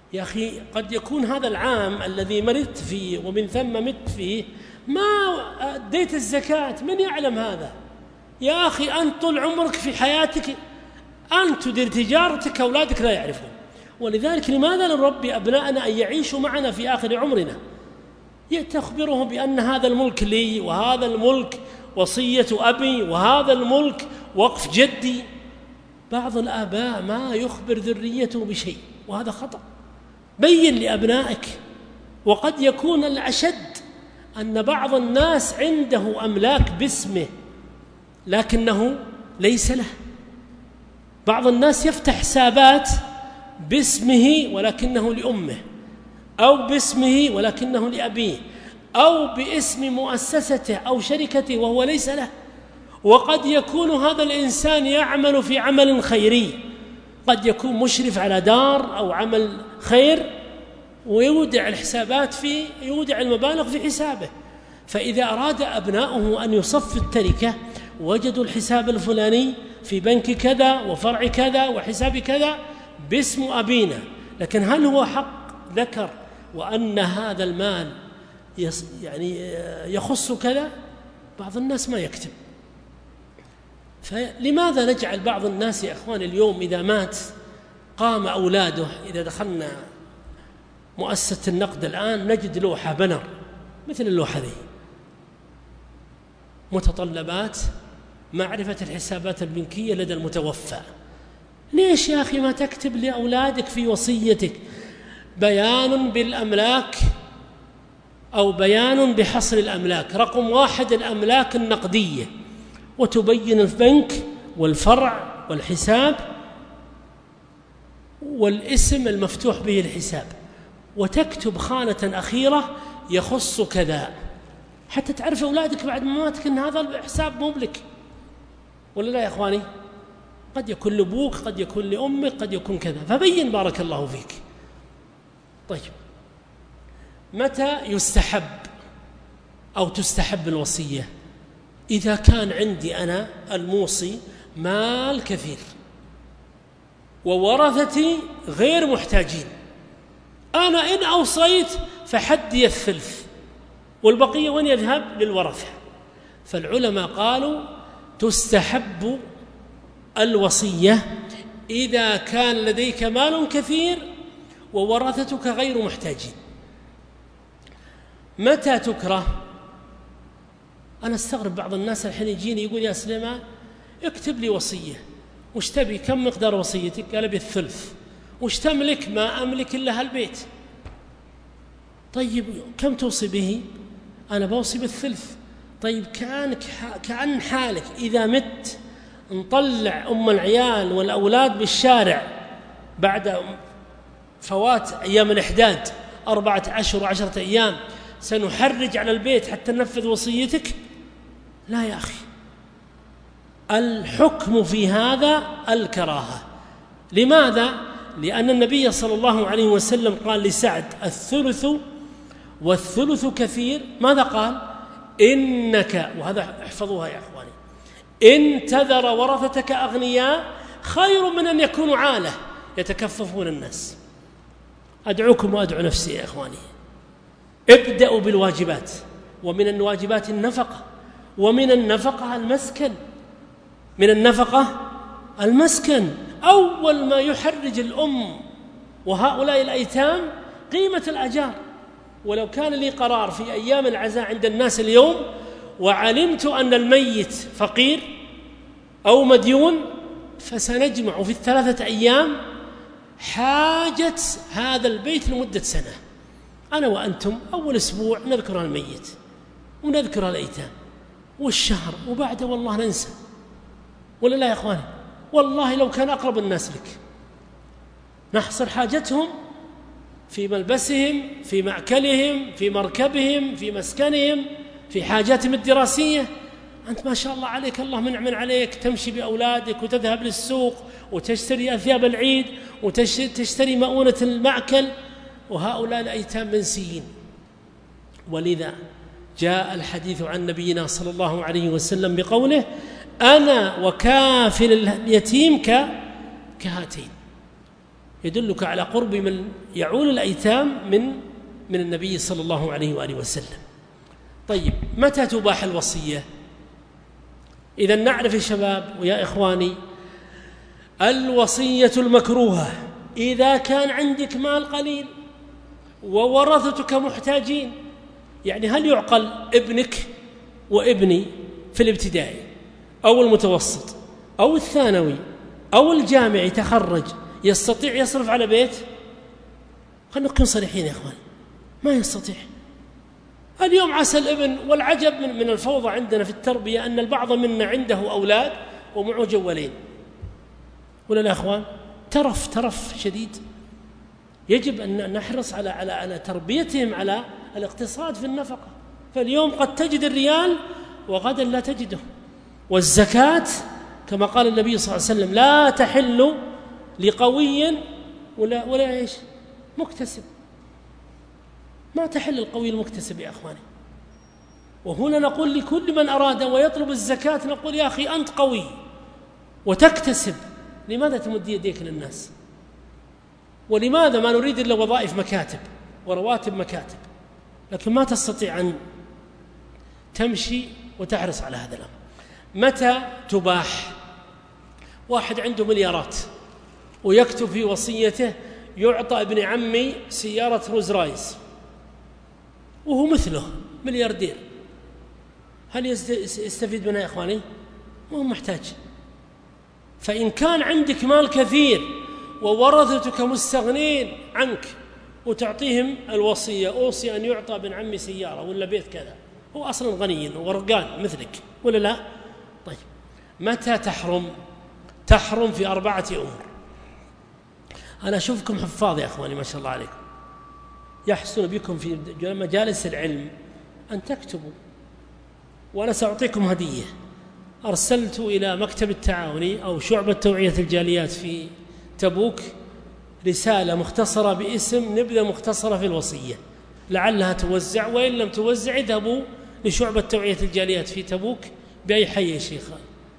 يا أخي قد يكون هذا العام الذي مرضت فيه ومن ثم مت فيه ما أديت الزكاة، من يعلم هذا؟ يا أخي أنت طول عمرك في حياتك أنت تدير تجارتك، أولادك لا يعرفون. ولذلك لماذا نربي أبناءنا أن يعيشوا معنا في آخر عمرنا؟ تخبرهم بأن هذا الملك لي، وهذا الملك وصية أبي، وهذا الملك وقف جدي. بعض الآباء ما يخبر ذريته بشيء، وهذا خطأ. بين لأبنائك. وقد يكون الأشد أن بعض الناس عنده أملاك باسمه لكنه ليس له. بعض الناس يفتح حسابات باسمه ولكنه لأمه، أو باسمه ولكنه لأبيه، أو باسم مؤسسته أو شركته وهو ليس له. وقد يكون هذا الإنسان يعمل في عمل خيري، قد يكون مشرف على دار أو عمل خير، ويودع الحسابات في يودع المبالغ في حسابه. فإذا أراد أبناؤه أن يصفوا التركة وجدوا الحساب الفلاني في بنك كذا وفرع كذا وحساب كذا باسم أبينا، لكن هل هو حق ذكر وأن هذا المال يعني يخص كذا؟ بعض الناس ما يكتب. فلماذا نجعل بعض الناس يا أخوان اليوم إذا مات قام أولاده، إذا دخلنا مؤسسة النقد الآن نجد لوحة بنر مثل اللوحة ذي، متطلبات معرفة الحسابات البنكية لدى المتوفى. ليش يا أخي ما تكتب لأولادك في وصيتك بيان بالأملاك أو بيان بحصر الأملاك؟ رقم واحد الأملاك النقدية، وتبين البنك والفرع والحساب والاسم المفتوح به الحساب، وتكتب خانة أخيرة يخص كذا، حتى تعرف أولادك بعد مماتك أن هذا الحساب مملك. ولا لا يا أخواني؟ قد يكون لأبوك، قد يكون لأمك، قد يكون كذا، فبين بارك الله فيك. طيب، متى يستحب أو تستحب الوصية؟ إذا كان عندي أنا الموصي مال كثير وورثتي غير محتاجين، أنا إن أوصيت فحدي الثلث والبقية وين يذهب؟ للورثة. فالعلماء قالوا تستحب الوصية إذا كان لديك مال كثير وورثتك غير محتاجين. متى تكره؟ أنا استغرب بعض الناس الحين يجيني يقول يا سليمان اكتب لي وصية، وش تبي؟ كم مقدار وصيتك؟ قال بالثلث. وش تملك؟ ما أملك إلا هالبيت. طيب كم توصي به؟ أنا بوصي بالثلث. طيب كان كأن حالك إذا مت نطلع أم العيال والأولاد بالشارع بعد فوات أيام الإحداد أربعة أشهر وعشرة أيام، سنحرج على البيت حتى ننفذ وصيتك؟ لا يا أخي، الحكم في هذا الكراهة. لماذا؟ لأن النبي صلى الله عليه وسلم قال لسعد الثلث والثلث كثير. ماذا قال؟ إنك، وهذا احفظوها يا أخواني، إن تذر ورثتك أغنياء خير من أن يكونوا عالة يتكففون الناس. أدعوكم وأدعو نفسي يا أخواني، ابدأوا بالواجبات، ومن الواجبات النفقة، ومن النفقة المسكن، من النفقة المسكن. أول ما يحرج الأم وهؤلاء الأيتام قيمة الأجار. ولو كان لي قرار في أيام العزاء عند الناس اليوم وعلمت أن الميت فقير أو مديون، فسنجمع في الثلاثة أيام حاجة هذا البيت لمدة سنة، أنا وأنتم. أول أسبوع نذكر الميت ونذكر الأيتام، والشهر وبعده والله ننسى. ولا لا يا أخواني؟ والله لو كان أقرب الناس لك نحصر حاجتهم في ملبسهم، في مأكلهم، في مركبهم، في مسكنهم، في حاجاتهم الدراسية. أنت ما شاء الله عليك، الله منعم عليك، تمشي بأولادك وتذهب للسوق وتشتري أثياب العيد وتشتري مؤونة المأكل، وهؤلاء الأيتام منسيين. ولذا جاء الحديث عن نبينا صلى الله عليه وسلم بقوله أنا وكافل اليتيم كهاتين. يدلك على قرب من يعول الأيتام من من النبي صلى الله عليه وآله وسلم. طيب متى تباح الوصية؟ إذا نعرف يا شباب ويا إخواني الوصية المكروهة إذا كان عندك مال قليل وورثتك محتاجين. يعني هل يعقل ابنك وابني في الابتدائي أو المتوسط أو الثانوي أو الجامعي تخرج يستطيع يصرف على بيت؟ خلينا نكون صريحين يا إخوان، ما يستطيع. اليوم عسى الابن، والعجب من, من الفوضى عندنا في التربية أن البعض منا عنده أولاد ومعه جوالين، ولا لا أخوان؟ ترف ترف شديد. يجب أن نحرص على على على تربيتهم على الاقتصاد في النفقة. فاليوم قد تجد الريال وغدا لا تجده. والزكاة كما قال النبي صلى الله عليه وسلم لا تحل لقوي ولا ولا ايش مكتسب. ما تحل القوي المكتسب يا اخواني. وهنا نقول لكل من اراد ويطلب الزكاة نقول يا اخي انت قوي وتكتسب، لماذا تمد يديك للناس؟ ولماذا ما نريد الا وظائف مكاتب ورواتب مكاتب، لكن ما تستطيع ان تمشي وتحرص على هذا الامر. متى تباح؟ واحد عنده مليارات ويكتب في وصيته يعطى ابن عمي سيارة روز رايس وهو مثله ملياردير، هل يستفيد منها يا إخواني؟ ما هو محتاج. فإن كان عندك مال كثير وورثتك مستغنين عنك وتعطيهم الوصية أوصي أن يعطى ابن عمي سيارة ولا بيت كذا، هو أصلا غني ورقان مثلك ولا لا؟ طيب متى تحرم؟ تحرم في أربعة أمور. أنا أشوفكم حفاظ يا أخواني ما شاء الله عليكم، يحسن بكم في مجالس العلم أن تكتبوا، وأنا سأعطيكم هدية. أرسلت إلى مكتب التعاوني أو شعبة توعية الجاليات في تبوك رسالة مختصرة باسم نبذة مختصرة في الوصية، لعلها توزع، وإن لم توزع اذهبوا لشعبة توعية الجاليات في تبوك بأي حي يا شيخ؟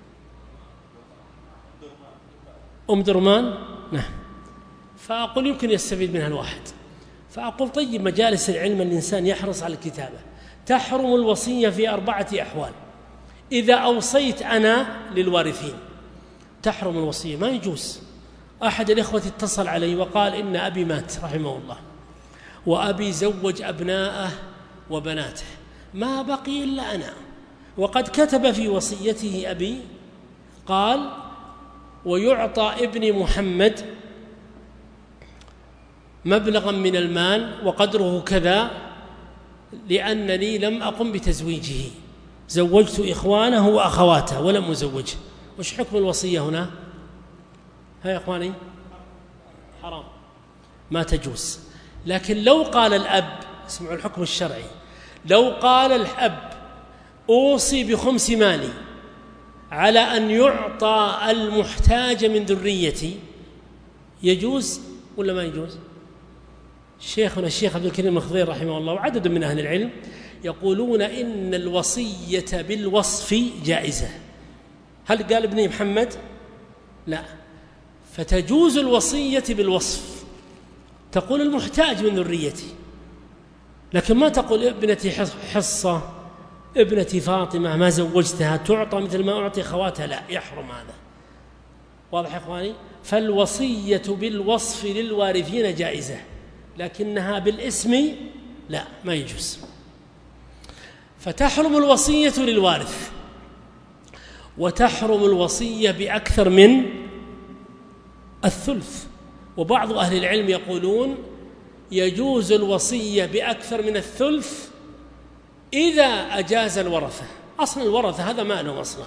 أم درمان؟ نعم. فأقول يمكن يستفيد منها الواحد. فأقول طيب مجالس العلم الإنسان يحرص على الكتابة. تحرم الوصية في أربعة أحوال. إذا أوصيت أنا للوارثين تحرم الوصية، ما يجوز. أحد الإخوة اتصل علي وقال إن أبي مات رحمه الله وأبي زوج أبناءه وبناته، ما بقي إلا أنا، وقد كتب في وصيته أبي قال ويعطى ابن محمد مبلغا من المال وقدره كذا لأنني لم أقم بتزويجه، زوجت إخوانه وأخواته ولم أزوجه. وش حكم الوصية هنا؟ ها يا إخواني حرام، ما تجوز. لكن لو قال الأب، اسمعوا الحكم الشرعي، لو قال الأب أوصي بخمس مالي على أن يعطى المحتاج من ذريتي، يجوز ولا ما يجوز؟ شيخنا الشيخ عبد الكريم الخضير رحمه الله وعدد من أهل العلم يقولون إن الوصية بالوصف جائزة. هل قال ابن محمد؟ لا. فتجوز الوصية بالوصف، تقول المحتاج من ذريتي، لكن ما تقول ابنتي حصة، ابنتي فاطمة ما زوجتها تعطى مثل ما أعطي خواتها، لا، يحرم هذا. واضح يا إخواني؟ فالوصية بالوصف للوارثين جائزة، لكنها بالاسم لا، ما يجوز. فتحرم الوصية للوارث، وتحرم الوصية بأكثر من الثلث. وبعض أهل العلم يقولون يجوز الوصية بأكثر من الثلث إذا أجاز الورثة. أصلا الورثة هذا مالهم أصلا.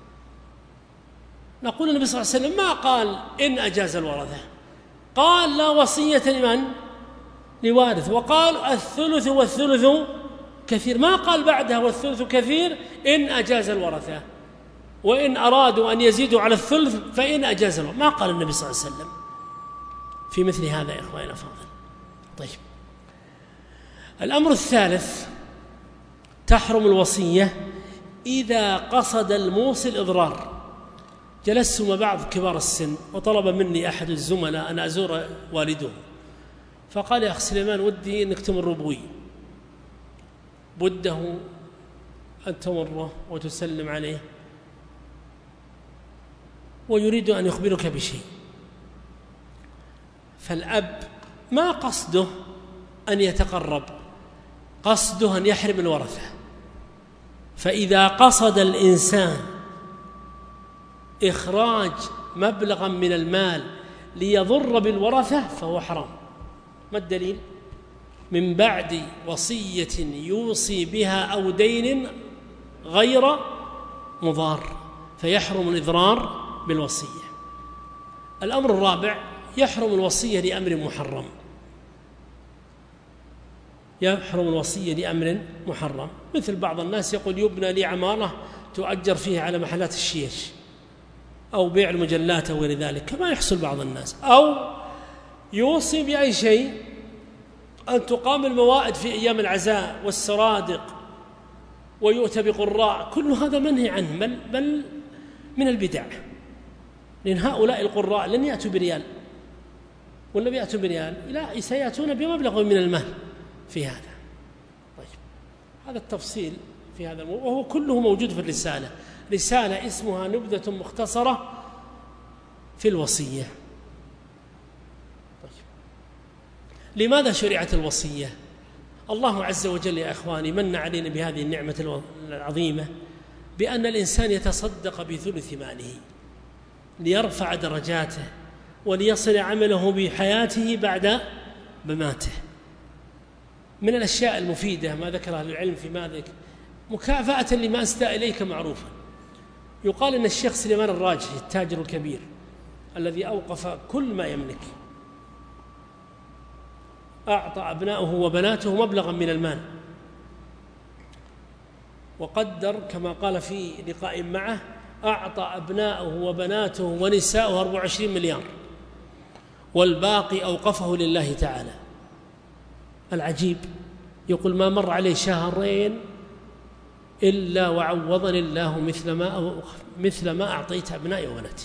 نقول النبي صلى الله عليه وسلم ما قال إن أجاز الورثة، قال لا وصية لمن؟ لوارث، وقال الثلث والثلث كثير، ما قال بعدها والثلث كثير إن أجاز الورثة، وإن أرادوا أن يزيدوا على الثلث فإن أجاز الورثة، ما قال النبي صلى الله عليه وسلم في مثل هذا يا إخواني الأفاضل. طيب الأمر الثالث، تحرم الوصية إذا قصد الموصي الإضرار، جلست مع بعض كبار السن وطلب مني أحد الزملاء أن أزور والده، فقال يا أخ سليمان ودي أنك تمر بوي، بده أن تمره وتسلم عليه ويريد أن يخبرك بشيء. فالأب ما قصده أن يتقرب، قصده أن يحرم الورثة. فإذا قصد الإنسان إخراج مبلغا من المال ليضر بالورثة فهو حرام. ما الدليل؟ من بعد وصية يوصي بها أو دين غير مضار، فيحرم الإضرار بالوصية. الأمر الرابع، يحرم الوصية لأمر محرم. يحرم الوصية لأمر محرم، مثل بعض الناس يقول يبنى لي عمارة تؤجر فيها على محلات الشيش أو بيع المجلات أو غير ذلك كما يحصل بعض الناس، أو يوصي بأي شيء أن تقام الموائد في أيام العزاء والسرادق ويؤتى بقراء، كل هذا منهي عنه، بل, بل من البدع، لأن هؤلاء القراء لن يأتوا بريال، ولا بيأتوا بريال، لا، سيأتون بمبلغ من المال في هذا. طيب، هذا التفصيل في هذا الموضوع وهو كله موجود في الرسالة. رسالة اسمها نبذة مختصرة في الوصية. طيب، لماذا شرعت الوصية؟ الله عز وجل يا إخواني من علينا بهذه النعمة العظيمة بأن الإنسان يتصدق بثلث ماله ليرفع درجاته وليصل عمله بحياته بعد مماته. من الأشياء المفيدة ما ذكر أهل العلم في ماذا مكافأة لما أسدى إليك معروفا. يقال أن الشيخ سليمان الراجحي التاجر الكبير الذي أوقف كل ما يملك أعطى أبنائه وبناته مبلغا من المال، وقدر كما قال في لقاء معه أعطى أبنائه وبناته ونساءه أربعة وعشرين مليار والباقي أوقفه لله تعالى. العجيب يقول ما مر عليه شهرين إلا وعوضني الله مثل ما مثل ما أعطيت أبنائي وبناتي.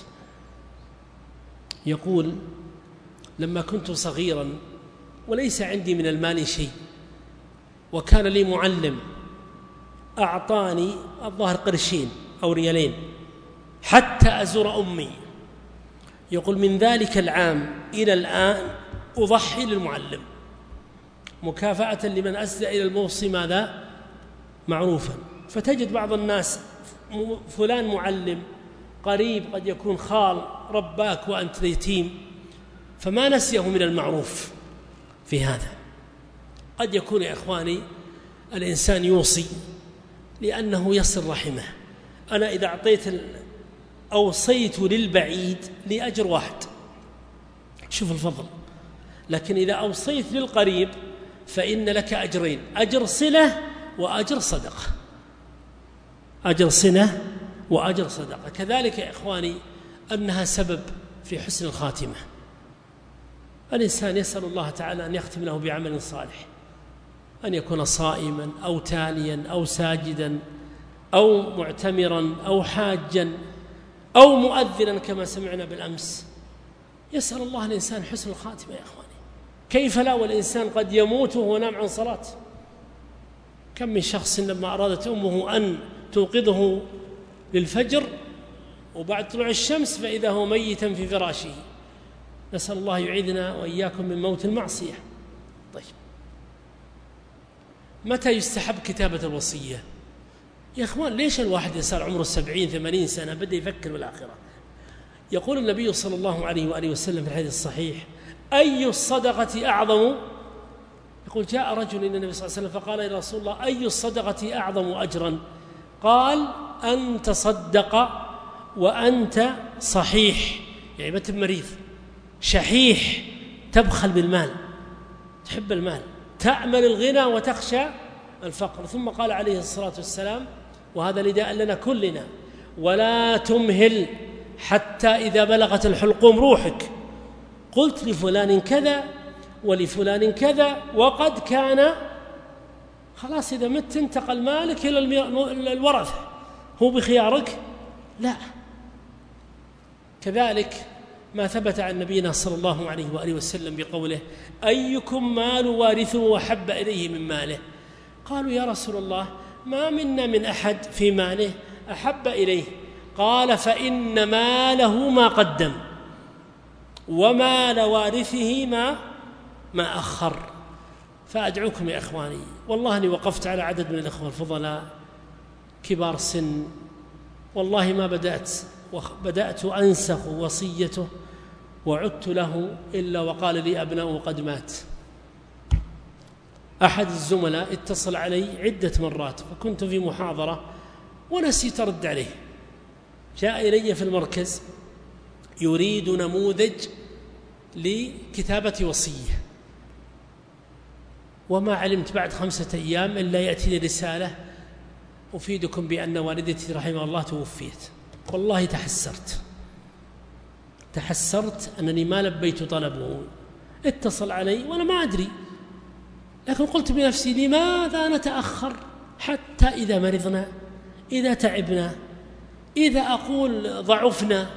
يقول لما كنت صغيرا وليس عندي من المال شيء وكان لي معلم أعطاني الظاهر قرشين أو ريالين حتى أزور أمي، يقول من ذلك العام إلى الآن أضحي للمعلم مكافأة لمن أسدى إلى الموصي ماذا معروفا. فتجد بعض الناس فلان معلم قريب قد يكون خال رباك وأنت يتيم فما نسيه من المعروف في هذا. قد يكون يا إخواني الإنسان يوصي لأنه يصل رحمه. أنا إذا أعطيت أوصيت للبعيد لأجر واحد، شوف الفضل، لكن إذا أوصيت للقريب فإن لك أجرين، أجر صلة وأجر صدقة، أجر صلة وأجر صدقة. كذلك يا إخواني أنها سبب في حسن الخاتمة. الإنسان يسأل الله تعالى أن يختم له بعمل صالح، أن يكون صائما أو تاليا أو ساجدا أو معتمرا أو حاجا أو مؤذنا كما سمعنا بالأمس. يسأل الله الإنسان حسن الخاتمة يا إخواني. كيف لا والإنسان قد يموت وهو نام عن صلاة؟ كم من شخص لما أرادت أمه أن توقظه للفجر وبعد طلوع الشمس فإذا هو ميتا في فراشه. نسأل الله يعيذنا وإياكم من موت المعصية. طيب، متى يستحب كتابة الوصية؟ يا إخوان ليش الواحد يصير عمره سبعين ثمانين سنة بدأ يفكر بالآخرة؟ يقول النبي صلى الله عليه وآله وسلم في الحديث الصحيح أي الصدقة أعظم؟ يقول جاء رجل إلى النبي صلى الله عليه وسلم فقال يا رسول الله أي الصدقة أعظم أجرا؟ قال أن تصدق وأنت صحيح، يعني ما تب مريض، شحيح، تبخل بالمال، تحب المال، تأمل الغنى وتخشى الفقر. ثم قال عليه الصلاة والسلام وهذا نداء لنا كلنا ولا تمهل حتى إذا بلغت الحلقوم روحك قلت لفلان كذا ولفلان كذا وقد كان. خلاص إذا مت انتقل مالك إلى الورثة، هو بخيارك؟ لا، كذلك ما ثبت عن نبينا صلى الله عليه وآله وسلم بقوله: أيكم مال وارثه وحب إليه من ماله؟ قالوا: يا رسول الله، ما منا من أحد في ماله أحب إليه. قال: فإن ماله ما قدم، ومال وارثه ما ما أخر. فأدعوكم يا إخواني، والله أني وقفت على عدد من الإخوة الفضلاء كبار سن، والله ما بدأت بدأت أنسخ وصيته وعدت له إلا وقال لي أبناؤه قد مات. أحد الزملاء اتصل علي عدة مرات، فكنت في محاضرة ونسيت أرد عليه. جاء إلي في المركز يريد نموذج لكتابة وصية، وما علمت بعد خمسة أيام إلا يأتيني رسالة: أفيدكم بأن والدتي رحمها الله توفيت. والله تحسرت تحسرت أنني ما لبيت طلبه. اتصل علي وأنا ما أدري، لكن قلت بنفسي: لماذا نتأخر حتى إذا مرضنا، إذا تعبنا، إذا أقول ضعفنا؟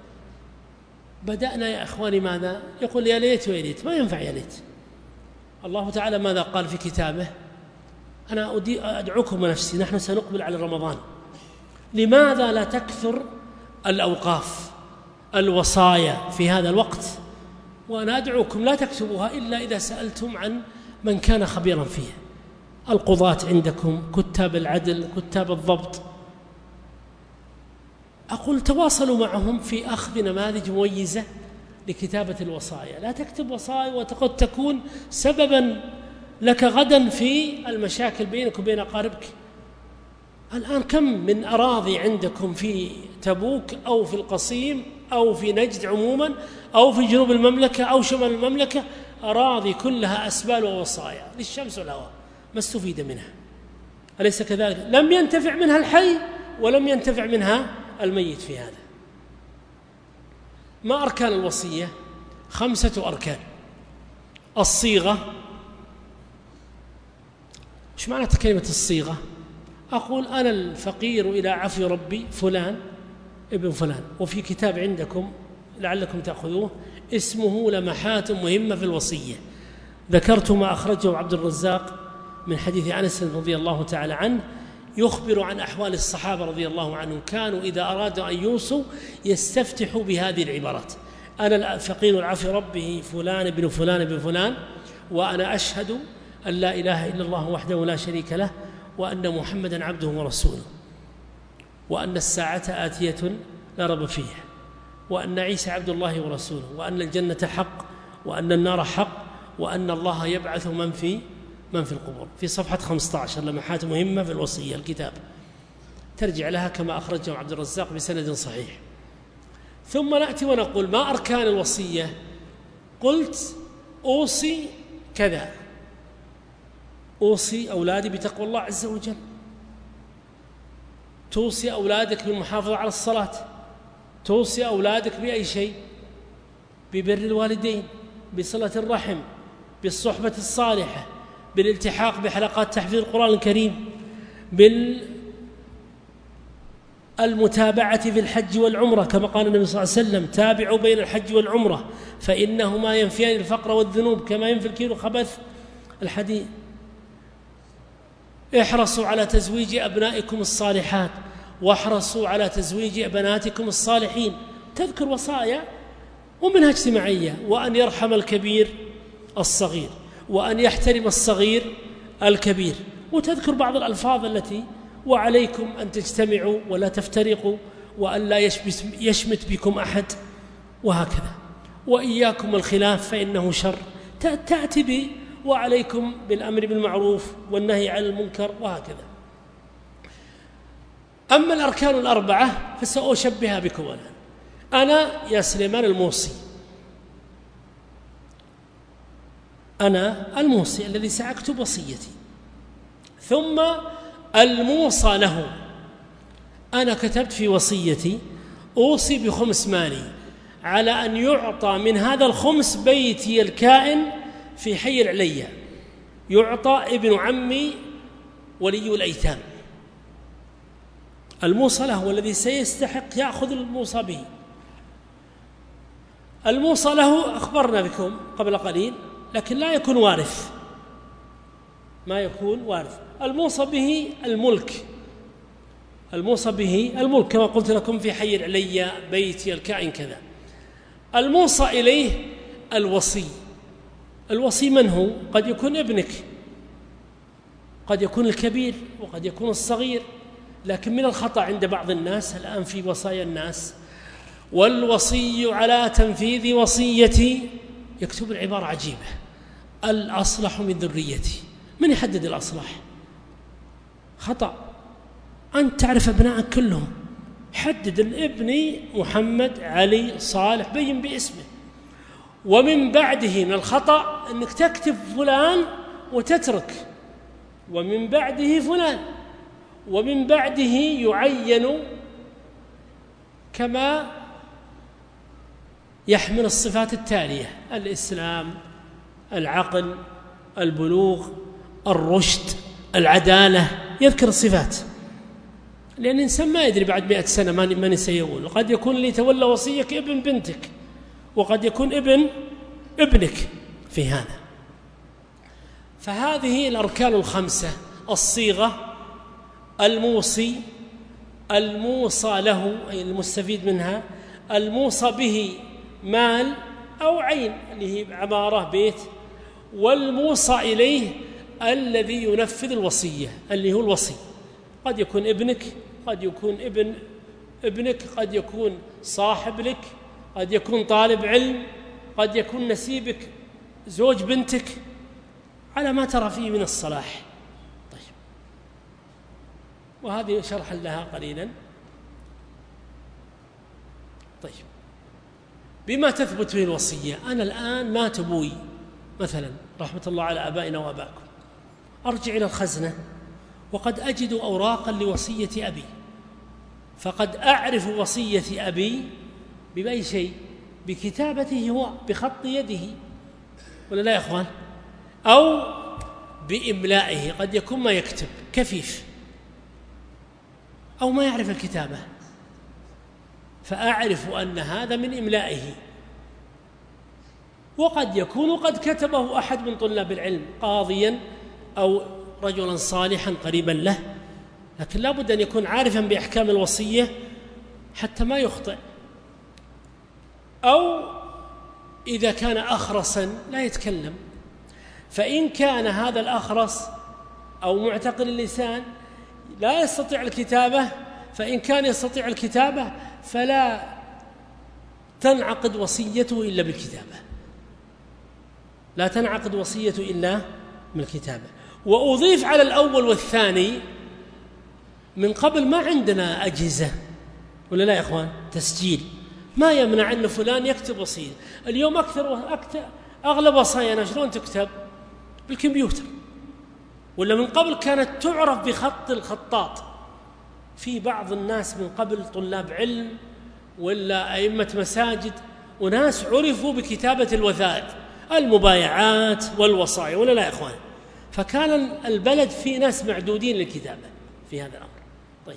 بدأنا يا إخواني ماذا؟ يقول: يا ليت ويا ليت. ما ينفع يا ليت. الله تعالى ماذا قال في كتابه؟ أنا أدعوكم ونفسي، نحن سنقبل على رمضان، لماذا لا تكثر الأوقاف الوصايا في هذا الوقت؟ وأنا أدعوكم لا تكتبوها إلا إذا سألتم عن من كان خبيرا فيها، القضاة عندكم، كتاب العدل، كتاب الضبط. أقول تواصلوا معهم في أخذ نماذج مميزة لكتابة الوصايا. لا تكتب وصايا وقد تكون سببا لك غدا في المشاكل بينك وبين أقاربك. الآن كم من أراضي عندكم في تبوك أو في القصيم أو في نجد عموما أو في جنوب المملكة أو شمال المملكة، أراضي كلها أسبال ووصايا للشمس والهواء، ما استفيد منها. أليس كذلك؟ لم ينتفع منها الحي ولم ينتفع منها الميت. في هذا ما أركان الوصية؟ خمسة أركان. الصيغة. إيش معنى كلمة الصيغة؟ أقول: أنا الفقير إلى عفو ربي فلان ابن فلان. وفي كتاب عندكم لعلكم تأخذوه اسمه لمحات مهمة في الوصية، ذكرت ما أخرجه عبد الرزاق من حديث أنس رضي الله تعالى عنه، يخبر عن أحوال الصحابة رضي الله عنهم، كانوا إذا أرادوا أن يوصوا يستفتحوا بهذه العبارات: أنا الفقير العفو ربه فلان ابن فلان ابن فلان، وأنا أشهد أن لا إله إلا الله وحده لا شريك له، وأن محمدا عبده ورسوله، وأن الساعة آتية لا ريب فيها، وأن عيسى عبد الله ورسوله، وأن الجنة حق، وأن النار حق، وأن الله يبعث من في من في القبور. في صفحة خمسة عشر لمحات مهمة في الوصية، الكتاب ترجع لها كما أخرجه عبد الرزاق بسند صحيح. ثم نأتي ونقول: ما أركان الوصية؟ قلت: أوصي كذا، أوصي أولادي بتقوى الله عز وجل، توصي أولادك بالمحافظة على الصلاة، توصي أولادك بأي شيء، ببر الوالدين، بصلة الرحم، بالصحبة الصالحة، بالالتحاق بحلقات تحفيظ القرآن الكريم، بالمتابعة في الحج والعمرة، كما قال النبي صلى الله عليه وسلم: تابعوا بين الحج والعمرة فإنهما ينفيان الفقر والذنوب كما ينفي الكيل خبث الحديد. احرصوا على تزويج أبنائكم الصالحات، واحرصوا على تزويج بناتكم الصالحين. تذكر وصايا ومنها اجتماعية: وأن يرحم الكبير الصغير، وأن يحترم الصغير الكبير، وتذكر بعض الألفاظ التي: وعليكم أن تجتمعوا ولا تفترقوا، وأن لا يشمت بكم أحد، وهكذا. وإياكم الخلاف فإنه شر، تأتي به: وعليكم بالأمر بالمعروف والنهي عن المنكر، وهكذا. أما الأركان الأربعة فسأشبهها بكم الآن. أنا يا سليمان الموصي، أنا الموصي الذي سأكتب وصيتي، ثم الموصى له. أنا كتبت في وصيتي: أوصي بخمس مالي على أن يعطى من هذا الخمس بيتي الكائن في حي العليا، يعطى ابن عمي ولي الأيتام. الموصى له هو الذي سيستحق يأخذ الموصى به. الموصى له أخبرنا بكم قبل قليل، لكن لا يكون وارث، ما يكون وارث. الموصى به الملك، الموصى به الملك كما قلت لكم في حي العليا بيتي الكائن كذا. الموصى إليه الوصي. الوصي من هو؟ قد يكون ابنك، قد يكون الكبير، وقد يكون الصغير. لكن من الخطأ عند بعض الناس الآن في وصايا الناس: والوصي على تنفيذ وصيتي، يكتب العبارة عجيبة: الأصلح من ذريتي. من يحدد الأصلح؟ خطأ. أنت تعرف أبنائك كلهم، حدد الابن محمد علي صالح، بين باسمه. ومن بعده من الخطأ أنك تكتب فلان وتترك، ومن بعده فلان، ومن بعده يعين كما يحمل الصفات التالية: الإسلام، العقل، البلوغ، الرشد، العدالة. يذكر الصفات، لأن الإنسان ما يدري بعد مئة سنة من سيقول. قد يكون اللي يتولى وصيك ابن بنتك، وقد يكون ابن ابنك في هذا. فهذه الأركان الخمسة: الصيغة، الموصي، الموصى له أي المستفيد منها، الموصى به مال أو عين اللي هي عمارة بيت، والموصى إليه الذي ينفذ الوصية اللي هو الوصي. قد يكون ابنك، قد يكون ابن ابنك، قد يكون صاحب لك، قد يكون طالب علم، قد يكون نسيبك زوج بنتك، على ما ترى فيه من الصلاح. طيب، وهذه شرح لها قليلا. طيب، بما تثبت به الوصية. أنا الآن مات أبوي مثلا، رحمة الله على آبائنا وآبائكم، أرجع إلى الخزنة وقد أجد أوراقا لوصية أبي، فقد أعرف وصية أبي بأي شيء؟ بكتابته هو، بخط يده، ولا لا يا أخوان؟ أو بإملائه، قد يكون ما يكتب كفيف أو ما يعرف الكتابة، فأعرف أن هذا من إملائه. وقد يكون قد كتبه أحد من طلاب العلم، قاضيا أو رجلا صالحا قريبا له، لكن لا بد أن يكون عارفا بأحكام الوصية حتى ما يخطئ. أو إذا كان أخرسا لا يتكلم، فإن كان هذا الأخرس أو معتقل اللسان لا يستطيع الكتابة، فإن كان يستطيع الكتابة فلا تنعقد وصيته إلا بالكتابة، لا تنعقد وصيته إلا بالكتابة. وأضيف على الأول والثاني: من قبل ما عندنا أجهزة، ولا لا يا إخوان؟ تسجيل ما يمنع أن فلان يكتب وصية. اليوم أكثر وأكثر أغلب وصايانا شلون تكتب؟ بالكمبيوتر. ولا من قبل كانت تعرف بخط الخطاط. في بعض الناس من قبل طلاب علم ولا أئمة مساجد وناس عرفوا بكتابة الوثائق، المبايعات والوصايا، ولا لا يا إخوان؟ فكان البلد في ناس معدودين للكتابة في هذا الأمر. طيب،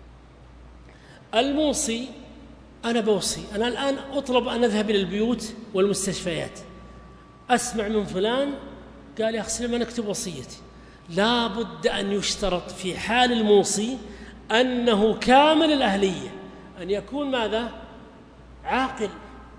الموصي، أنا بوصي، أنا الآن أطلب أن أذهب إلى البيوت والمستشفيات، أسمع من فلان قال يا أخي لما نكتب وصيتي، لا بد أن يشترط في حال الموصي أنه كامل الأهلية، أن يكون ماذا؟ عاقل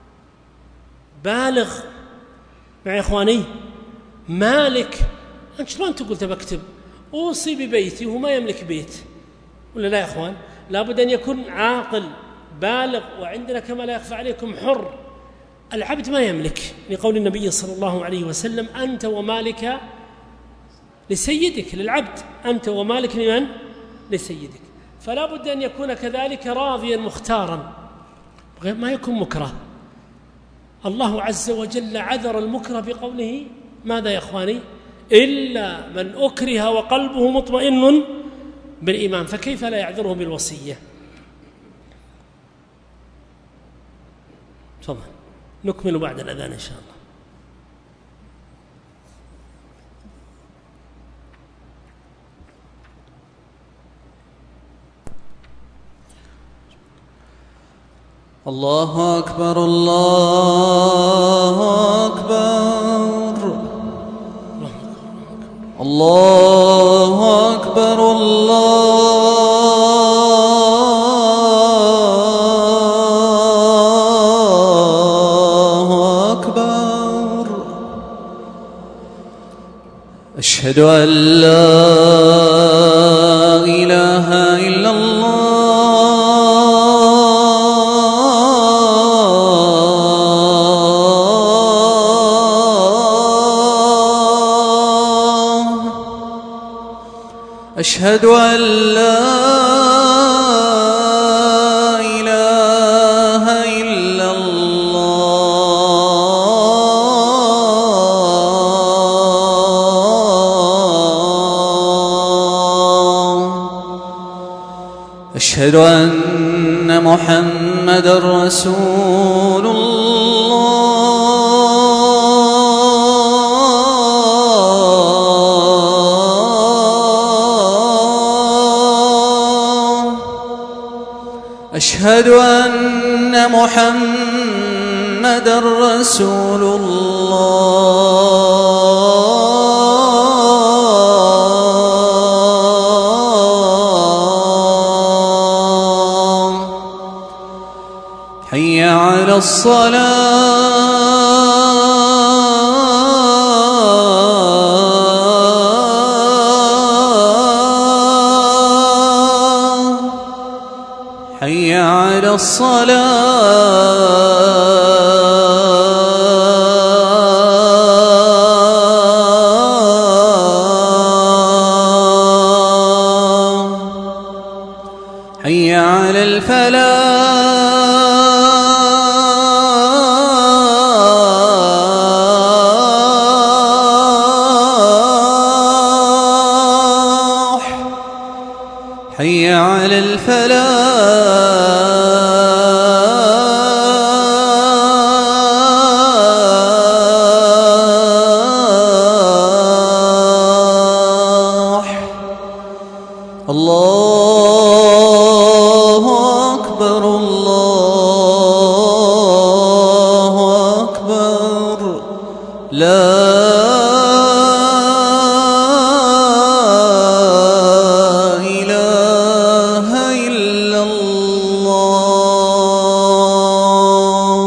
بالغ، مع إخواني مالك. أنت شلون تقول تبى أكتب أوصي ببيتي وهو ما يملك بيت؟ ولا لا يا إخوان؟ لا بد أن يكون عاقل بالغ. وعندنا كما لا يخفى عليكم حر، العبد ما يملك، لقول النبي صلى الله عليه وسلم: أنت ومالك لسيدك، للعبد أنت ومالك لمن؟ لسيدك. فلا بد أن يكون كذلك راضيا مختارا، ما يكون مكره. الله عز وجل عذر المكره بقوله ماذا يا إخواني؟ إلا من أكره وقلبه مطمئن بالإيمان، فكيف لا يعذره بالوصية؟ تفضل، نكمل بعد الأذان إن شاء الله. الله أكبر الله أكبر الله أكبر الله أكبر. أشهد أن لا إله إلا الله أشهد أن لا إله إلا الله. أشهد أن محمدًا رسول الله. أشهد أن محمدًا رسول الله. حي على الصلاة. حي على الصلاة. حي على الفلاح. حي على الفلاح. الله أكبر الله أكبر. لا إله إلا الله.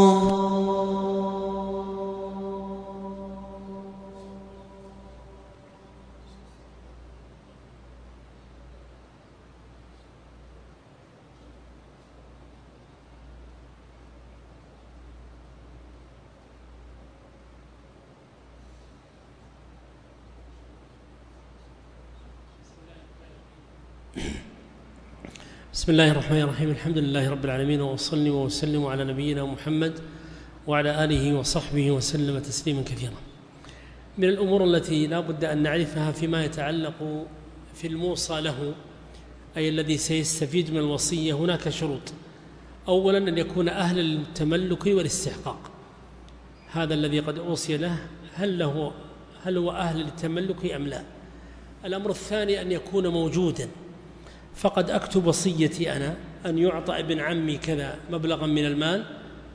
بسم الله الرحمن الرحيم. الحمد لله رب العالمين، وأصلي وأسلم على نبينا محمد وعلى آله وصحبه وسلم تسليما كثيرا. من الأمور التي لا بد أن نعرفها فيما يتعلق في الموصى له، أي الذي سيستفيد من الوصية، هناك شروط. أولا أن يكون أهلا للتملك والاستحقاق. هذا الذي قد أوصي له هل, له هل هو أهل للتملك أم لا؟ الأمر الثاني أن يكون موجودا. فقد أكتب وصيتي أنا أن يعطى ابن عمي كذا مبلغا من المال،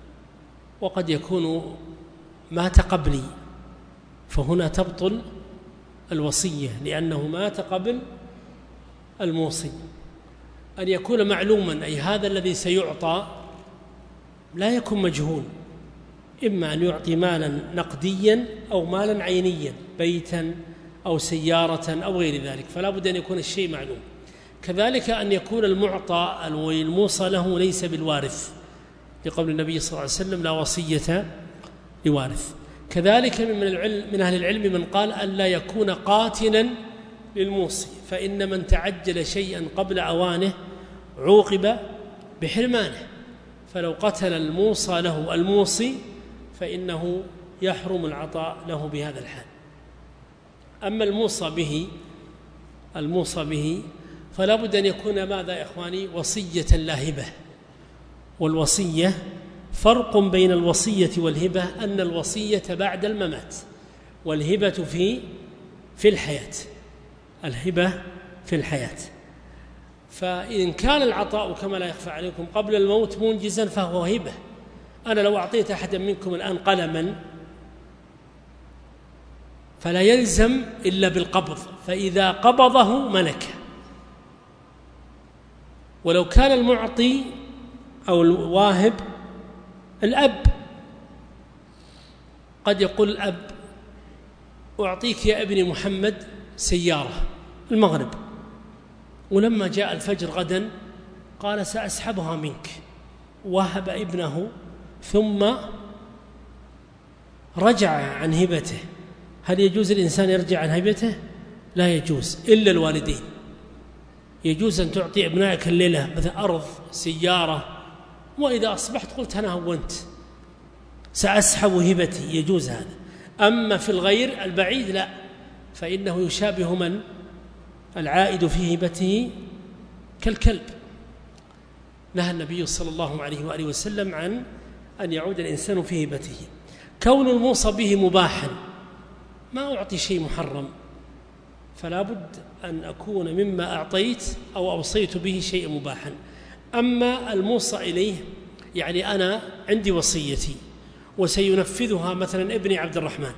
وقد يكون مات قبلي، فهنا تبطل الوصية لأنه مات قبل الموصي. أن يكون معلوما، أي هذا الذي سيعطى لا يكون مجهول، إما أن يعطي مالا نقديا أو مالا عينيا، بيتا أو سيارة أو غير ذلك، فلا بد أن يكون الشيء معلوم. كذلك أن يكون المعطى الموصى له ليس بالوارث، لقول النبي صلى الله عليه وسلم لا وصية لوارث. كذلك من العلم من أهل العلم من قال أن لا يكون قاتلا للموصي، فإن من تعجل شيئا قبل أوانه عوقب بحرمانه، فلو قتل الموصى له الموصي فإنه يحرم العطاء له بهذا الحال. أما الموصى به الموصى به فلا بد أن يكون ماذا يا إخواني؟ وصية لا هبة. والوصية فرق بين الوصية والهبة، أن الوصية بعد الممات، والهبة في في الحياة. الهبة في الحياة. فإن كان العطاء كما لا يخفى عليكم قبل الموت منجزا فهو هبة. أنا لو أعطيت أحدا منكم الآن قلما فلا يلزم إلا بالقبض، فإذا قبضه ملكه. ولو كان المعطي أو الواهب الأب، قد يقول الأب أعطيك يا ابني محمد سيارة المغرب، ولما جاء الفجر غدا قال سأسحبها منك، وهب ابنه ثم رجع عن هبته. هل يجوز الإنسان يرجع عن هبته؟ لا يجوز إلا الوالدين. يجوز أن تعطي أبنائك الليلة مثلا أرض سيارة، وإذا أصبحت قلت أنا هونت سأسحب هبتي، يجوز هذا. أما في الغير البعيد لا، فإنه يشابه من العائد في هبته كالكلب. نهى النبي صلى الله عليه وآله وسلم عن أن يعود الإنسان في هبته. كون الموصى به مباحا، ما أعطي شيء محرم، فلا بد أن أكون مما أعطيت أو أوصيت به شيء مباحا. أما الموصى إليه يعني أنا عندي وصيتي وسينفذها مثلا ابني عبد الرحمن،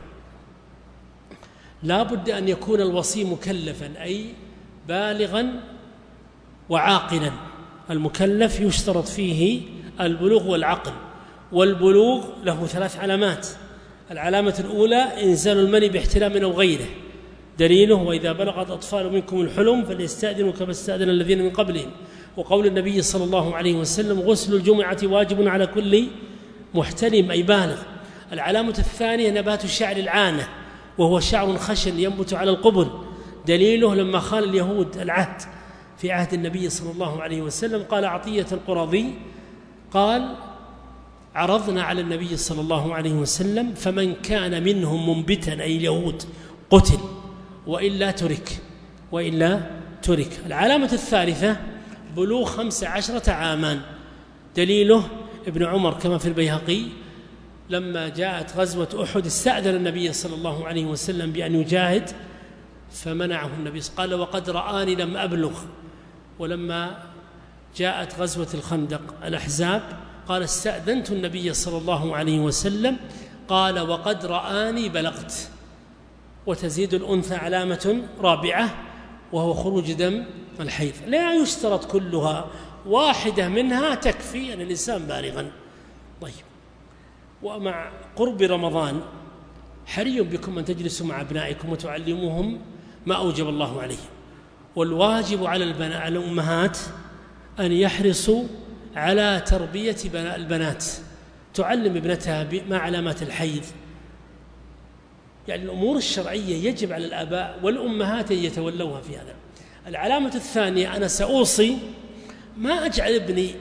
لا بد أن يكون الوصي مكلفا أي بالغا وعاقلا. المكلف يشترط فيه البلوغ والعقل، والبلوغ له ثلاث علامات. العلامة الأولى إنزال المني باحتلام أو غيره، دليله وإذا بلغت أطفال منكم الحلم فليستأذنوا كما استأذن الذين من قبلهم، وقول النبي صلى الله عليه وسلم غسل الجمعة واجب على كل محتلم أي بالغ. العلامة الثانية نبات الشعر العانة، وهو شعر خشن ينبت على القبل، دليله لما خان اليهود العهد في عهد النبي صلى الله عليه وسلم قال عطية القرظي قال عرضنا على النبي صلى الله عليه وسلم فمن كان منهم منبتا أي اليهود قتل وإلا ترك وإلا ترك. العلامة الثالثة بلوغ خمس عشرة عاما، دليله ابن عمر كما في البيهقي لما جاءت غزوة أحد استأذن النبي صلى الله عليه وسلم بأن يجاهد فمنعه النبي، قال وقد رآني لم أبلغ. ولما جاءت غزوة الخندق الأحزاب قال استأذنت النبي صلى الله عليه وسلم قال وقد رآني بلغت. وتزيد الأنثى علامة رابعة وهو خروج دم الحيض، لا يشترط كلها، واحدة منها تكفي أن الإنسان بالغا. طيب، ومع قرب رمضان حري بكم أن تجلسوا مع أبنائكم وتعلموهم ما أوجب الله عليهم، والواجب على الأمهات أن يحرصوا على تربية البنات، تعلم ابنتها ما علامات الحيض. يعني الأمور الشرعية يجب على الآباء والأمهات أن يتولوها في هذا. العلامة الثانية أنا سأوصي ما أجعل ابني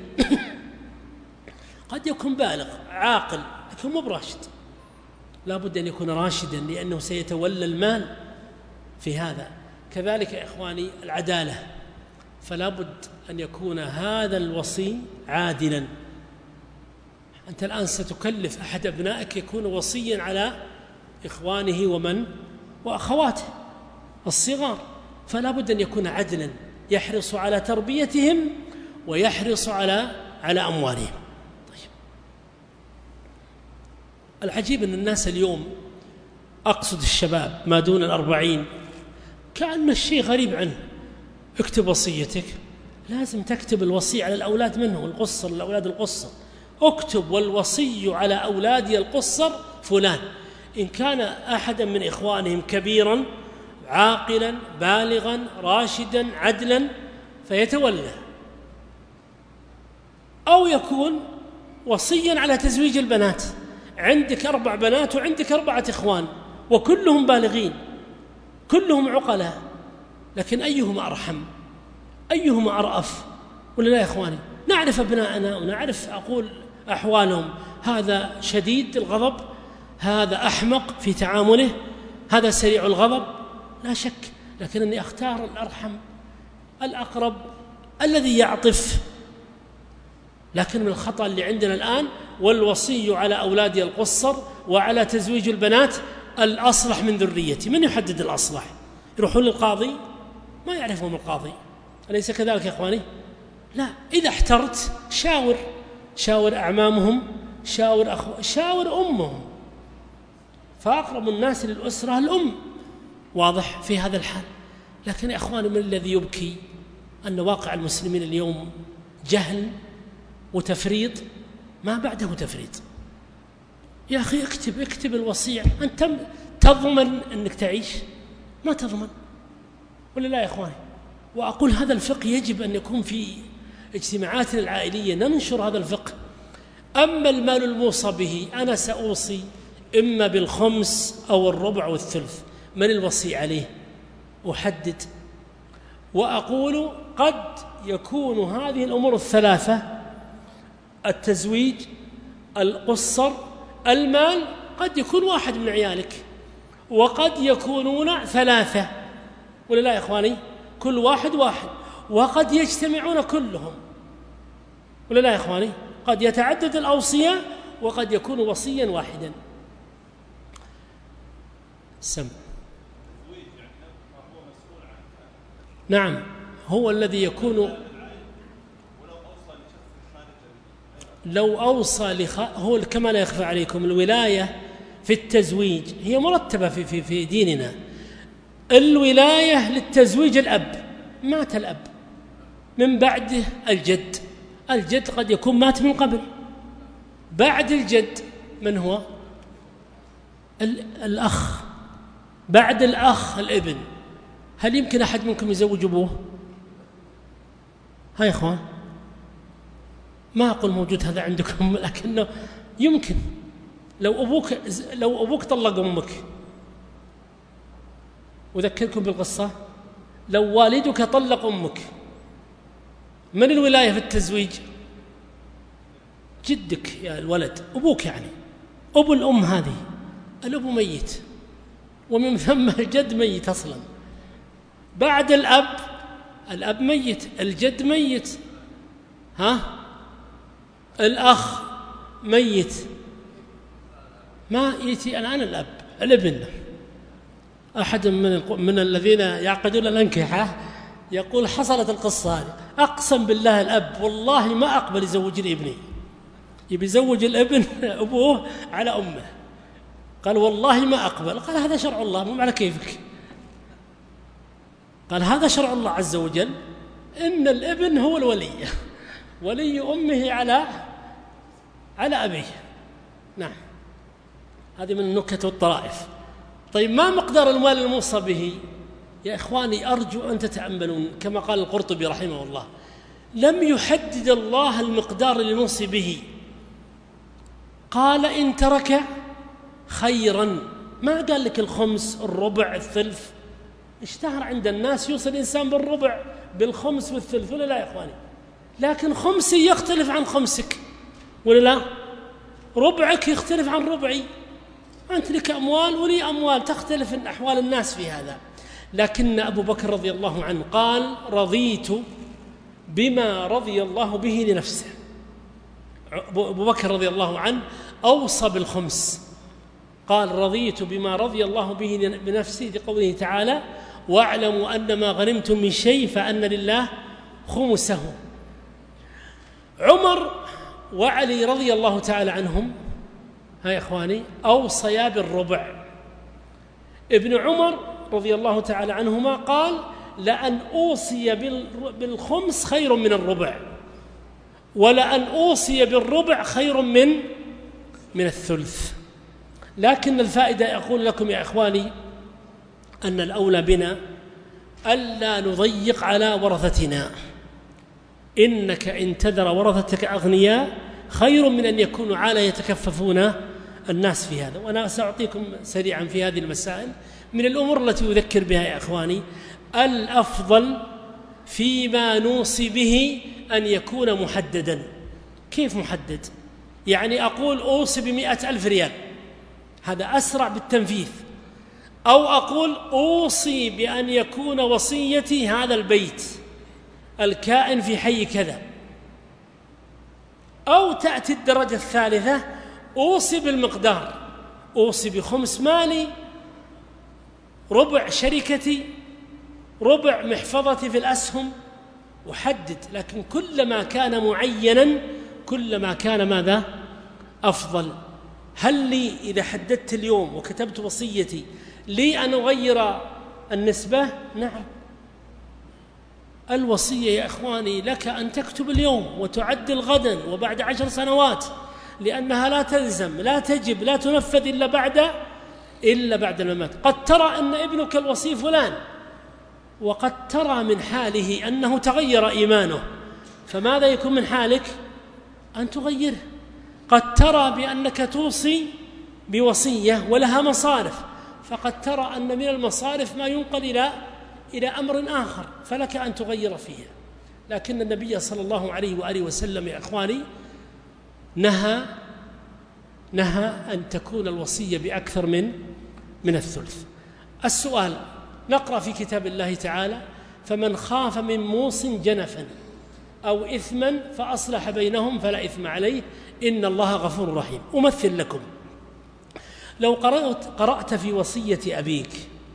قد يكون بالغ عاقل لكن مو براشد، لا بد أن يكون راشدا لأنه سيتولى المال في هذا. كذلك يا إخواني العدالة، فلا بد أن يكون هذا الوصي عادلا. أنت الآن ستكلف أحد أبنائك يكون وصيا على إخوانه ومن وأخواته الصغار، فلا بد أن يكون عدلا يحرص على تربيتهم ويحرص على على أموالهم. طيب، العجيب أن الناس اليوم، أقصد الشباب ما دون الأربعين، كأن الشيء غريب عنه. اكتب وصيتك، لازم تكتب الوصي على الأولاد منه، القصر الأولاد القصر، اكتب والوصي على أولادي القصر فلان، إن كان أحدا من إخوانهم كبيرا عاقلا بالغا راشدا عدلا فيتولى، أو يكون وصيا على تزويج البنات. عندك أربع بنات وعندك أربعة إخوان وكلهم بالغين كلهم عقلاء، لكن أيهما أرحم أيهما أرأف؟ ولا لا يا إخواني؟ نعرف أبناءنا ونعرف أقول أحوالهم، هذا شديد الغضب، هذا أحمق في تعامله، هذا سريع الغضب، لا شك، لكنني أختار الأرحم الأقرب الذي يعطف. لكن من الخطأ اللي عندنا الآن والوصي على أولادي القصر وعلى تزويج البنات الأصلح من ذريتي. من يحدد الأصلح؟ يروحون للقاضي ما يعرفهم القاضي، أليس كذلك يا إخواني؟ لا، إذا احترت شاور شاور أعمامهم، شاور أخو شاور أمهم، فأقرب الناس للأسرة الأم، واضح في هذا الحال. لكن يا إخواني، من الذي يبكي أن واقع المسلمين اليوم جهل وتفريط ما بعده تفريط. يا أخي اكتب اكتب الوصية، أنت تضمن أنك تعيش؟ ما تضمن، ولا لا يا إخواني؟ وأقول هذا الفقه يجب أن يكون في اجتماعاتنا العائلية، ننشر هذا الفقه. أما المال الموصى به، أنا سأوصي إما بالخمس أو الربع والثلث، من الوصي عليه؟ أحدد وأقول قد يكون هذه الأمور الثلاثة، التزويج، القصر، المال، قد يكون واحد من عيالك، وقد يكونون ثلاثة، ولا لا يا إخواني؟ كل واحد واحد، وقد يجتمعون كلهم، ولا لا يا إخواني؟ قد يتعدد الأوصية وقد يكون وصيا واحدا. سم نعم، هو الذي يكون لو أوصى لخ... هو كما لا يخفى عليكم، الولاية في التزويج هي مرتبة في, في, في ديننا. الولاية للتزويج الأب، مات الأب، من بعده الجد، الجد قد يكون مات من قبل، بعد الجد من هو؟ الأخ، بعد الأخ الابن. هل يمكن أحد منكم يزوج أبوه؟ ها يا إخوان، ما أقول موجود هذا عندكم، لكنه يمكن. لو أبوك لو أبوك طلق أمك، أذكركم بالقصة، لو والدك طلق أمك، من الولاية في التزويج؟ جدك يا الولد، أبوك يعني، أبو الأم هذه، الأب ميت، ومن ثم الجد ميت أصلا. بعد الأب، الأب ميت، الجد ميت، ها الأخ ميت، ما يأتي الآن الأب الابن. أحد من من الذين يعقدون الأنكحة يقول حصلت القصة هذه، أقسم بالله الأب والله ما أقبل يزوج لي ابني، يبي يزوج الابن أبوه على أمه، قال والله ما أقبل. قال هذا شرع الله، مو على كيفك. قال هذا شرع الله عز وجل، إن الابن هو الولي، ولي أمه على على أبيه. نعم، هذه من النكت والطرائف. طيب، ما مقدار المال الموصى به؟ يا إخواني أرجو أن تتأملون كما قال القرطبي رحمه الله، لم يحدد الله المقدار الموصي به، قال إن ترك خيرا، ما قال لك الخمس، الربع، الثلث. اشتهر عند الناس يوصي الإنسان بالربع، بالخمس، والثلث، ولا لا يا إخواني؟ لكن خمسي يختلف عن خمسك، ولا لا؟ ربعك يختلف عن ربعي، أنت لك أموال ولي أموال، تختلف أحوال الناس في هذا. لكن أبو بكر رضي الله عنه قال رضيت بما رضي الله به لنفسه. أبو بكر رضي الله عنه أوصى بالخمس، قال رضيت بما رضي الله به بنفسه، لقوله تعالى واعلموا أن ما غنمتم من شيء فأن لله خمسه. عمر وعلي رضي الله تعالى عنهم، ها يا إخواني، أوصيا بالربع. ابن عمر رضي الله تعالى عنهما قال لأن أوصي بالخمس خير من الربع، ولأن أوصي بالربع خير من من الثلث. لكن الفائدة أقول لكم يا إخواني أن الأولى بنا ألا نضيق على ورثتنا. إنك إن تذر ورثتك أغنياء خير من أن يكونوا عالة يتكففون الناس في هذا. وأنا سأعطيكم سريعا في هذه المسائل من الأمور التي أذكر بها يا إخواني. الأفضل فيما نوصي به أن يكون محددا. كيف محدد؟ يعني أقول أوصي بمئة ألف ريال، هذا أسرع بالتنفيذ. أو أقول أوصي بأن يكون وصيتي هذا البيت الكائن في حي كذا. أو تأتي الدرجة الثالثة أوصي بالمقدار، أوصي بخمس مالي، ربع شركتي، ربع محفظتي في الأسهم، أحدد، لكن كلما كان معينا كلما كان ماذا؟ أفضل. هل لي إذا حددت اليوم وكتبت وصيتي لي أن أغير النسبة؟ نعم. الوصية يا إخواني لك أن تكتب اليوم وتعدل غدا وبعد عشر سنوات، لأنها لا تلزم، لا تجب، لا تنفذ إلا بعد إلا بعد الممات. قد ترى أن ابنك الوصي فلان، وقد ترى من حاله أنه تغير إيمانه، فماذا يكون من حالك؟ أن تغيره. قد ترى بأنك توصي بوصية ولها مصارف، فقد ترى أن من المصارف ما ينقل إلى إلى أمر آخر، فلك أن تغير فيها. لكن النبي صلى الله عليه وآله وسلم يا إخواني نهى نهى أن تكون الوصية بأكثر من من الثلث. السؤال، نقرأ في كتاب الله تعالى: فمن خاف من موص جنفا أو إثما فأصلح بينهم فلا إثم عليه إن الله غفور رحيم. أمثل لكم، لو قرأت, قرأت في وصية أبيك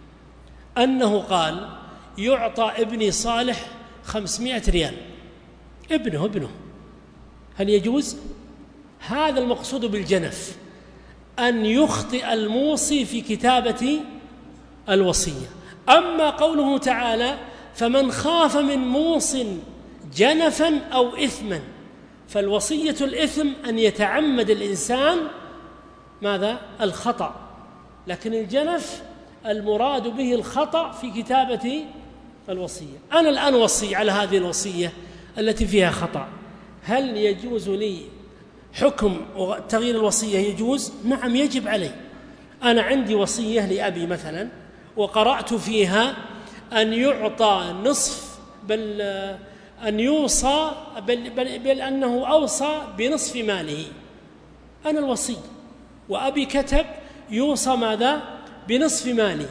أنه قال يعطى ابني صالح خمسمائة ريال، ابنه ابنه هل يجوز؟ هذا المقصود بالجنف، أن يخطئ الموصي في كتابة الوصية. أما قوله تعالى فمن خاف من موص جنفا أو إثما، فالوصية الإثم أن يتعمد الإنسان ماذا؟ الخطأ، لكن الجنف المراد به الخطأ في كتابة الوصية. أنا الآن وصي على هذه الوصية التي فيها خطأ، هل يجوز لي حكم تغيير الوصية؟ يجوز؟ نعم يجب علي. أنا عندي وصية لأبي مثلا وقرأت فيها أن يعطى نصف، بل أن يوصى بل, بل, بل أنه أوصى بنصف ماله. أنا الوصي وأبي كتب يوصى ماذا؟ بنصف مالي.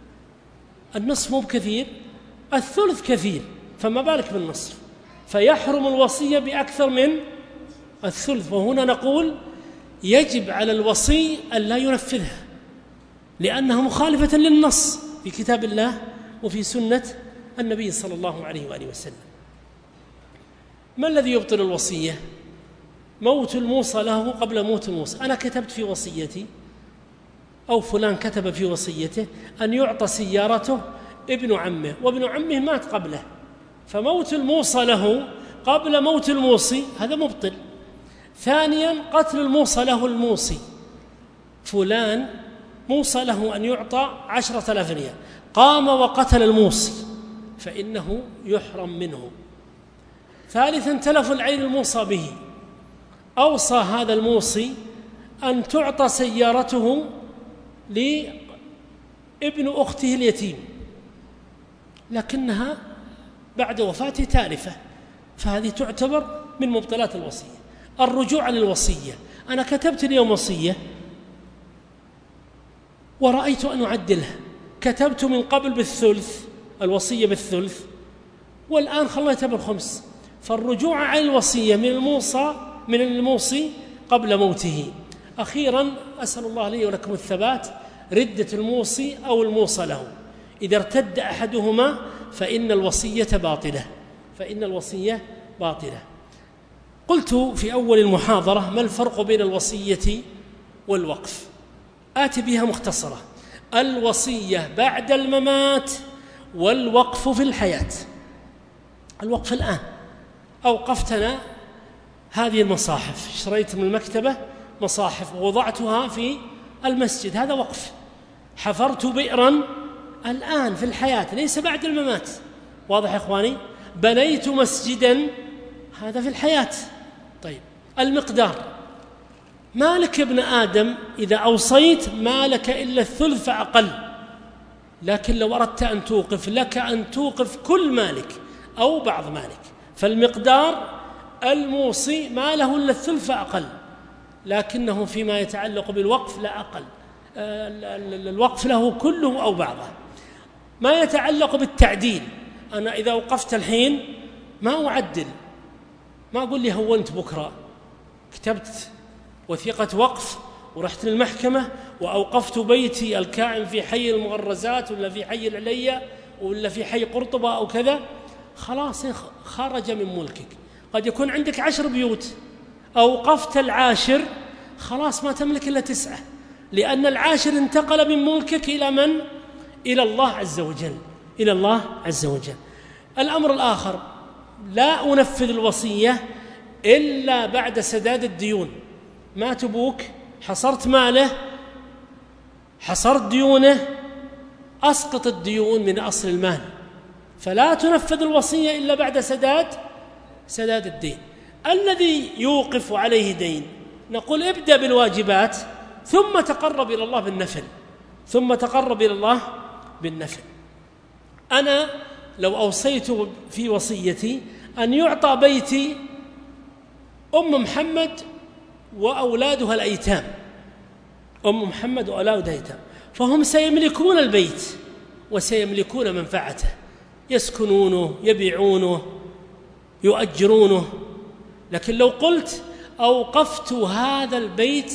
النصف مو بكثير، الثلث كثير، فما بالك بالنصف، فيحرم الوصية بأكثر من الثلث. وهنا نقول يجب على الوصي أن لا ينفذها، لأنها مخالفة للنص في كتاب الله وفي سنة النبي صلى الله عليه وآله وسلم. ما الذي يبطل الوصية؟ موت الموصى له قبل موت الموصى. أنا كتبت في وصيتي أو فلان كتب في وصيته أن يعطى سيارته ابن عمه، وابن عمه مات قبله، فموت الموصى له قبل موت الموصي هذا مبطل. ثانيا قتل الموصى له الموصي، فلان موصى له أن يعطى عشرة آلاف ريال، قام وقتل الموصي فإنه يحرم منه. ثالثا تلف العين الموصى به، أوصى هذا الموصي أن تعطى سيارته لابن أخته اليتيم، لكنها بعد وفاته تالفة، فهذه تعتبر من مبطلات الوصية. الرجوع عن الوصية، أنا كتبت اليوم وصية ورأيت أن أعدلها، كتبت من قبل بالثلث، الوصية بالثلث، والآن خليتها بالخمس، فالرجوع عن الوصية من الموصى من الموصي قبل موته. أخيرا أسأل الله لي ولكم الثبات، ردة الموصي أو الموصى له، إذا ارتد أحدهما فإن الوصية باطلة فإن الوصية باطلة. قلت في أول المحاضرة ما الفرق بين الوصية والوقف؟ آتي بها مختصرة: الوصية بعد الممات والوقف في الحياة. الوقف الآن أوقفتنا هذه المصاحف، اشتريت من المكتبة مصاحف ووضعتها في المسجد، هذا وقف. حفرت بئرا الآن في الحياة ليس بعد الممات، واضح يا إخواني؟ بنيت مسجدا، هذا في الحياة. طيب المقدار، مالك ابن آدم إذا أوصيت مالك إلا الثلث فأقل، لكن لو أردت أن توقف لك أن توقف كل مالك أو بعض مالك. فالمقدار الموصي ما له إلا الثلث فأقل، لكنه فيما يتعلق بالوقف لا أقل، الوقف له كله أو بعضه. ما يتعلق بالتعديل، أنا إذا وقفت الحين ما أعدل، ما أقول لي هونت بكرة، كتبت وثيقة وقف ورحت للمحكمة وأوقفت بيتي الكائن في حي المغرزات ولا في حي العليا ولا في حي قرطبة أو كذا، خلاص خرج من ملكك. قد يكون عندك عشر بيوت، أوقفت العاشر خلاص ما تملك إلا تسعة، لأن العاشر انتقل من ملكك إلى من؟ إلى الله عز وجل، إلى الله عز وجل. الأمر الآخر، لا أنفذ الوصية إلا بعد سداد الديون. مات أبوك، حصرت ماله، حصرت ديونه، أسقط الديون من أصل المال، فلا تنفذ الوصية إلا بعد سداد سداد الدين. الذي يوقف عليه دين نقول ابدأ بالواجبات ثم تقرب إلى الله بالنفل، ثم تقرب إلى الله بالنفل. أنا لو أوصيت في وصيتي أن يعطى بيتي أم محمد وأولادها الأيتام، أم محمد وأولادها الأيتام، فهم سيملكون البيت وسيملكون منفعته، يسكنونه، يبيعونه، يؤجرونه. لكن لو قلت أوقفت هذا البيت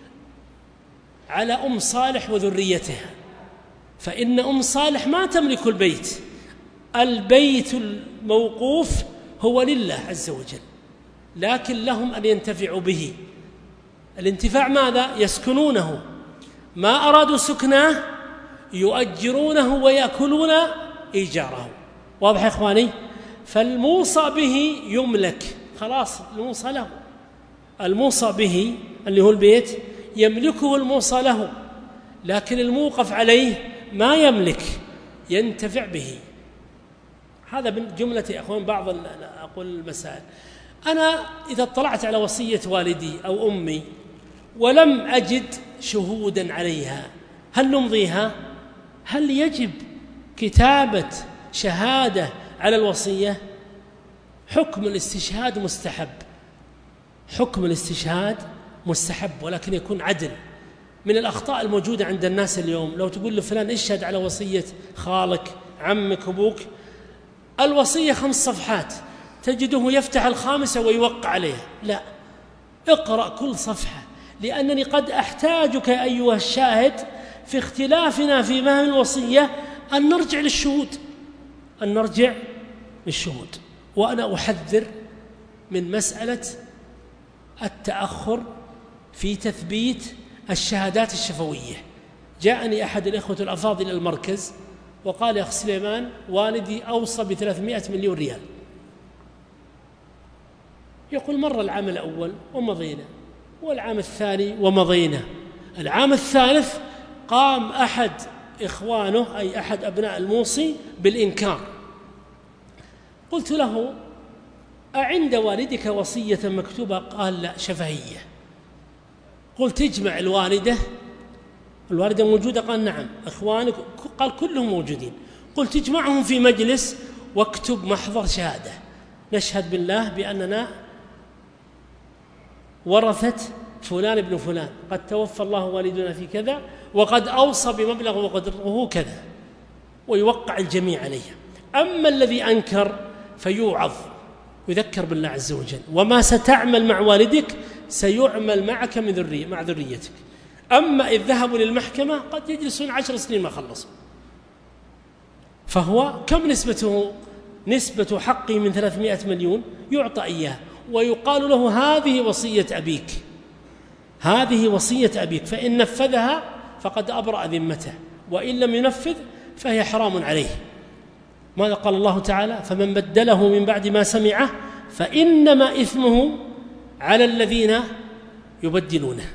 على أم صالح وذريتها، فإن أم صالح ما تملك البيت، البيت الموقوف هو لله عز وجل، لكن لهم أن ينتفعوا به. الانتفاع ماذا؟ يسكنونه، ما أرادوا سكناه يؤجرونه ويأكلون إيجاره. واضح يا إخواني؟ فالموصى به يملك، خلاص الموصى له، الموصى به اللي هو البيت يملكه الموصى له، لكن الموقف عليه ما يملك، ينتفع به. هذا من جملة يا أخوان بعض أقول المسائل. أنا إذا اطلعت على وصية والدي أو أمي ولم أجد شهودا عليها، هل نمضيها؟ هل يجب كتابة شهادة على الوصية؟ حكم الاستشهاد مستحب، حكم الاستشهاد مستحب، ولكن يكون عدل. من الأخطاء الموجودة عند الناس اليوم، لو تقول لفلان اشهد على وصية خالك، عمك، أبوك، الوصية خمس صفحات، تجده يفتح الخامسة ويوقع عليها. لا، اقرأ كل صفحة، لأنني قد أحتاجك أيها الشاهد في اختلافنا في فهم الوصية أن نرجع للشهود، أن نرجع للشهود. وأنا أحذر من مسألة التأخر في تثبيت الشهادات الشفوية. جاءني أحد الإخوة الأفاضل المركز وقال: يا أخ سليمان، والدي أوصى بثلاثمائة مليون ريال. يقول: مر العام الأول ومضينا، والعام الثاني ومضينا، العام الثالث قام أحد إخوانه أي أحد أبناء الموصي بالإنكار. قلت له: أعند والدك وصية مكتوبة؟ قال: لا، شفهية. قلت: اجمع الوالدة، الوالدة موجودة؟ قال: نعم. إخوانك؟ قال: كلهم موجودين. قلت: اجمعهم في مجلس واكتب محضر شهادة، نشهد بالله بأننا ورثة فلان ابن فلان، قد توفى الله والدنا في كذا، وقد أوصى بمبلغ وقدره كذا، ويوقع الجميع عليه. أما الذي أنكر فيوعظ، يذكر بالله عز وجل، وما ستعمل مع والدك سيعمل معك من ذرية مع ذريتك. أما إذ ذهبوا للمحكمة قد يجلسون عشر سنين ما خلصوا. فهو كم نسبته؟ نسبة حقه من ثلاثمائة مليون يعطى إياه، ويقال له: هذه وصية أبيك، هذه وصية أبيك، فإن نفذها فقد أبرأ ذمته، وإن لم ينفذ فهي حرام عليه. ماذا قال الله تعالى؟ فمن بدله من بعد ما سمعه فإنما إثمه على الذين يبدلونه.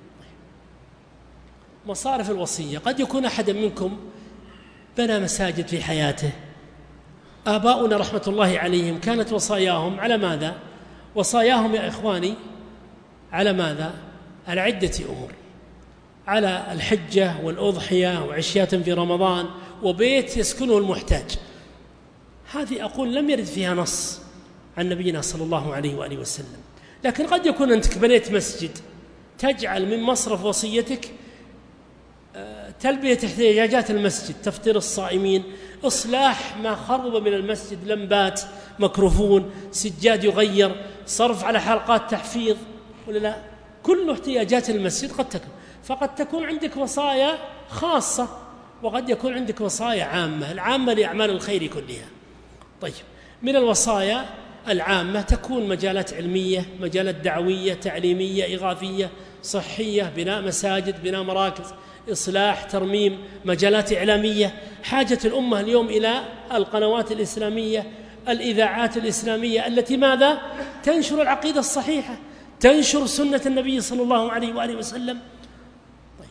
مصارف الوصية، قد يكون أحد منكم بنى مساجد في حياته. آباؤنا رحمة الله عليهم كانت وصاياهم على ماذا؟ وصاياهم يا إخواني على ماذا؟ على عدة أمور: على الحجة والأضحية وعشيات في رمضان وبيت يسكنه المحتاج. هذه أقول لم يرد فيها نص عن نبينا صلى الله عليه وآله وسلم، لكن قد يكون أنت بنيت مسجد، تجعل من مصرف وصيتك تلبية احتياجات المسجد، تفطير الصائمين، إصلاح ما خرب من المسجد، لمبات، ميكروفون، سجاد يغير، صرف على حلقات تحفيظ، ولا لا؟ كل احتياجات المسجد قد تكون. فقد تكون عندك وصايا خاصة، وقد يكون عندك وصايا عامة، العامة لأعمال الخير كلها. طيب، من الوصايا العامة تكون مجالات علمية، مجالات دعوية، تعليمية، إغاثية، صحية، بناء مساجد، بناء مراكز، إصلاح، ترميم، مجالات إعلامية. حاجة الأمة اليوم إلى القنوات الإسلامية، الإذاعات الإسلامية التي ماذا؟ تنشر العقيدة الصحيحة، تنشر سنة النبي صلى الله عليه وآله وسلم. طيب.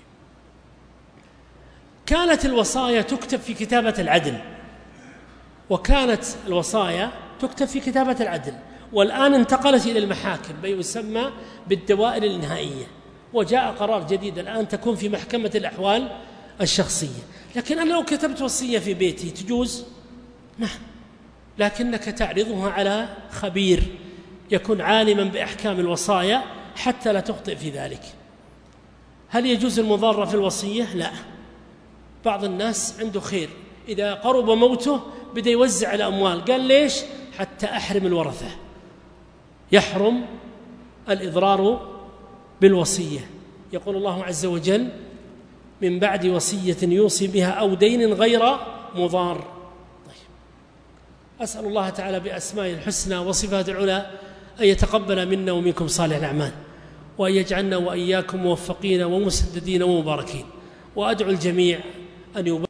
كانت الوصايا تكتب في كتابة العدل، وكانت الوصايا تكتب في كتابة العدل، والآن انتقلت إلى المحاكم بيسمى بالدوائر النهائية، وجاء قرار جديد الآن تكون في محكمة الأحوال الشخصية. لكن أنا لو كتبت وصية في بيتي تجوز؟ نعم، لكنك تعرضها على خبير يكون عالما بأحكام الوصايا حتى لا تخطئ في ذلك. هل يجوز المضارة في الوصية؟ لا. بعض الناس عنده خير، إذا قرب موته بدأ يوزع الأموال، قال ليش؟ حتى أحرم الورثة. يحرم الإضرار بالوصية. يقول الله عز وجل: من بعد وصية يوصي بها أو دين غير مضار. طيب. أسأل الله تعالى بأسمائه الحسنى وصفاته العلى أن يتقبل منا ومنكم صالح الأعمال، وأن يجعلنا وإياكم موفقين ومسددين ومباركين. وأدعو الجميع أن يبارك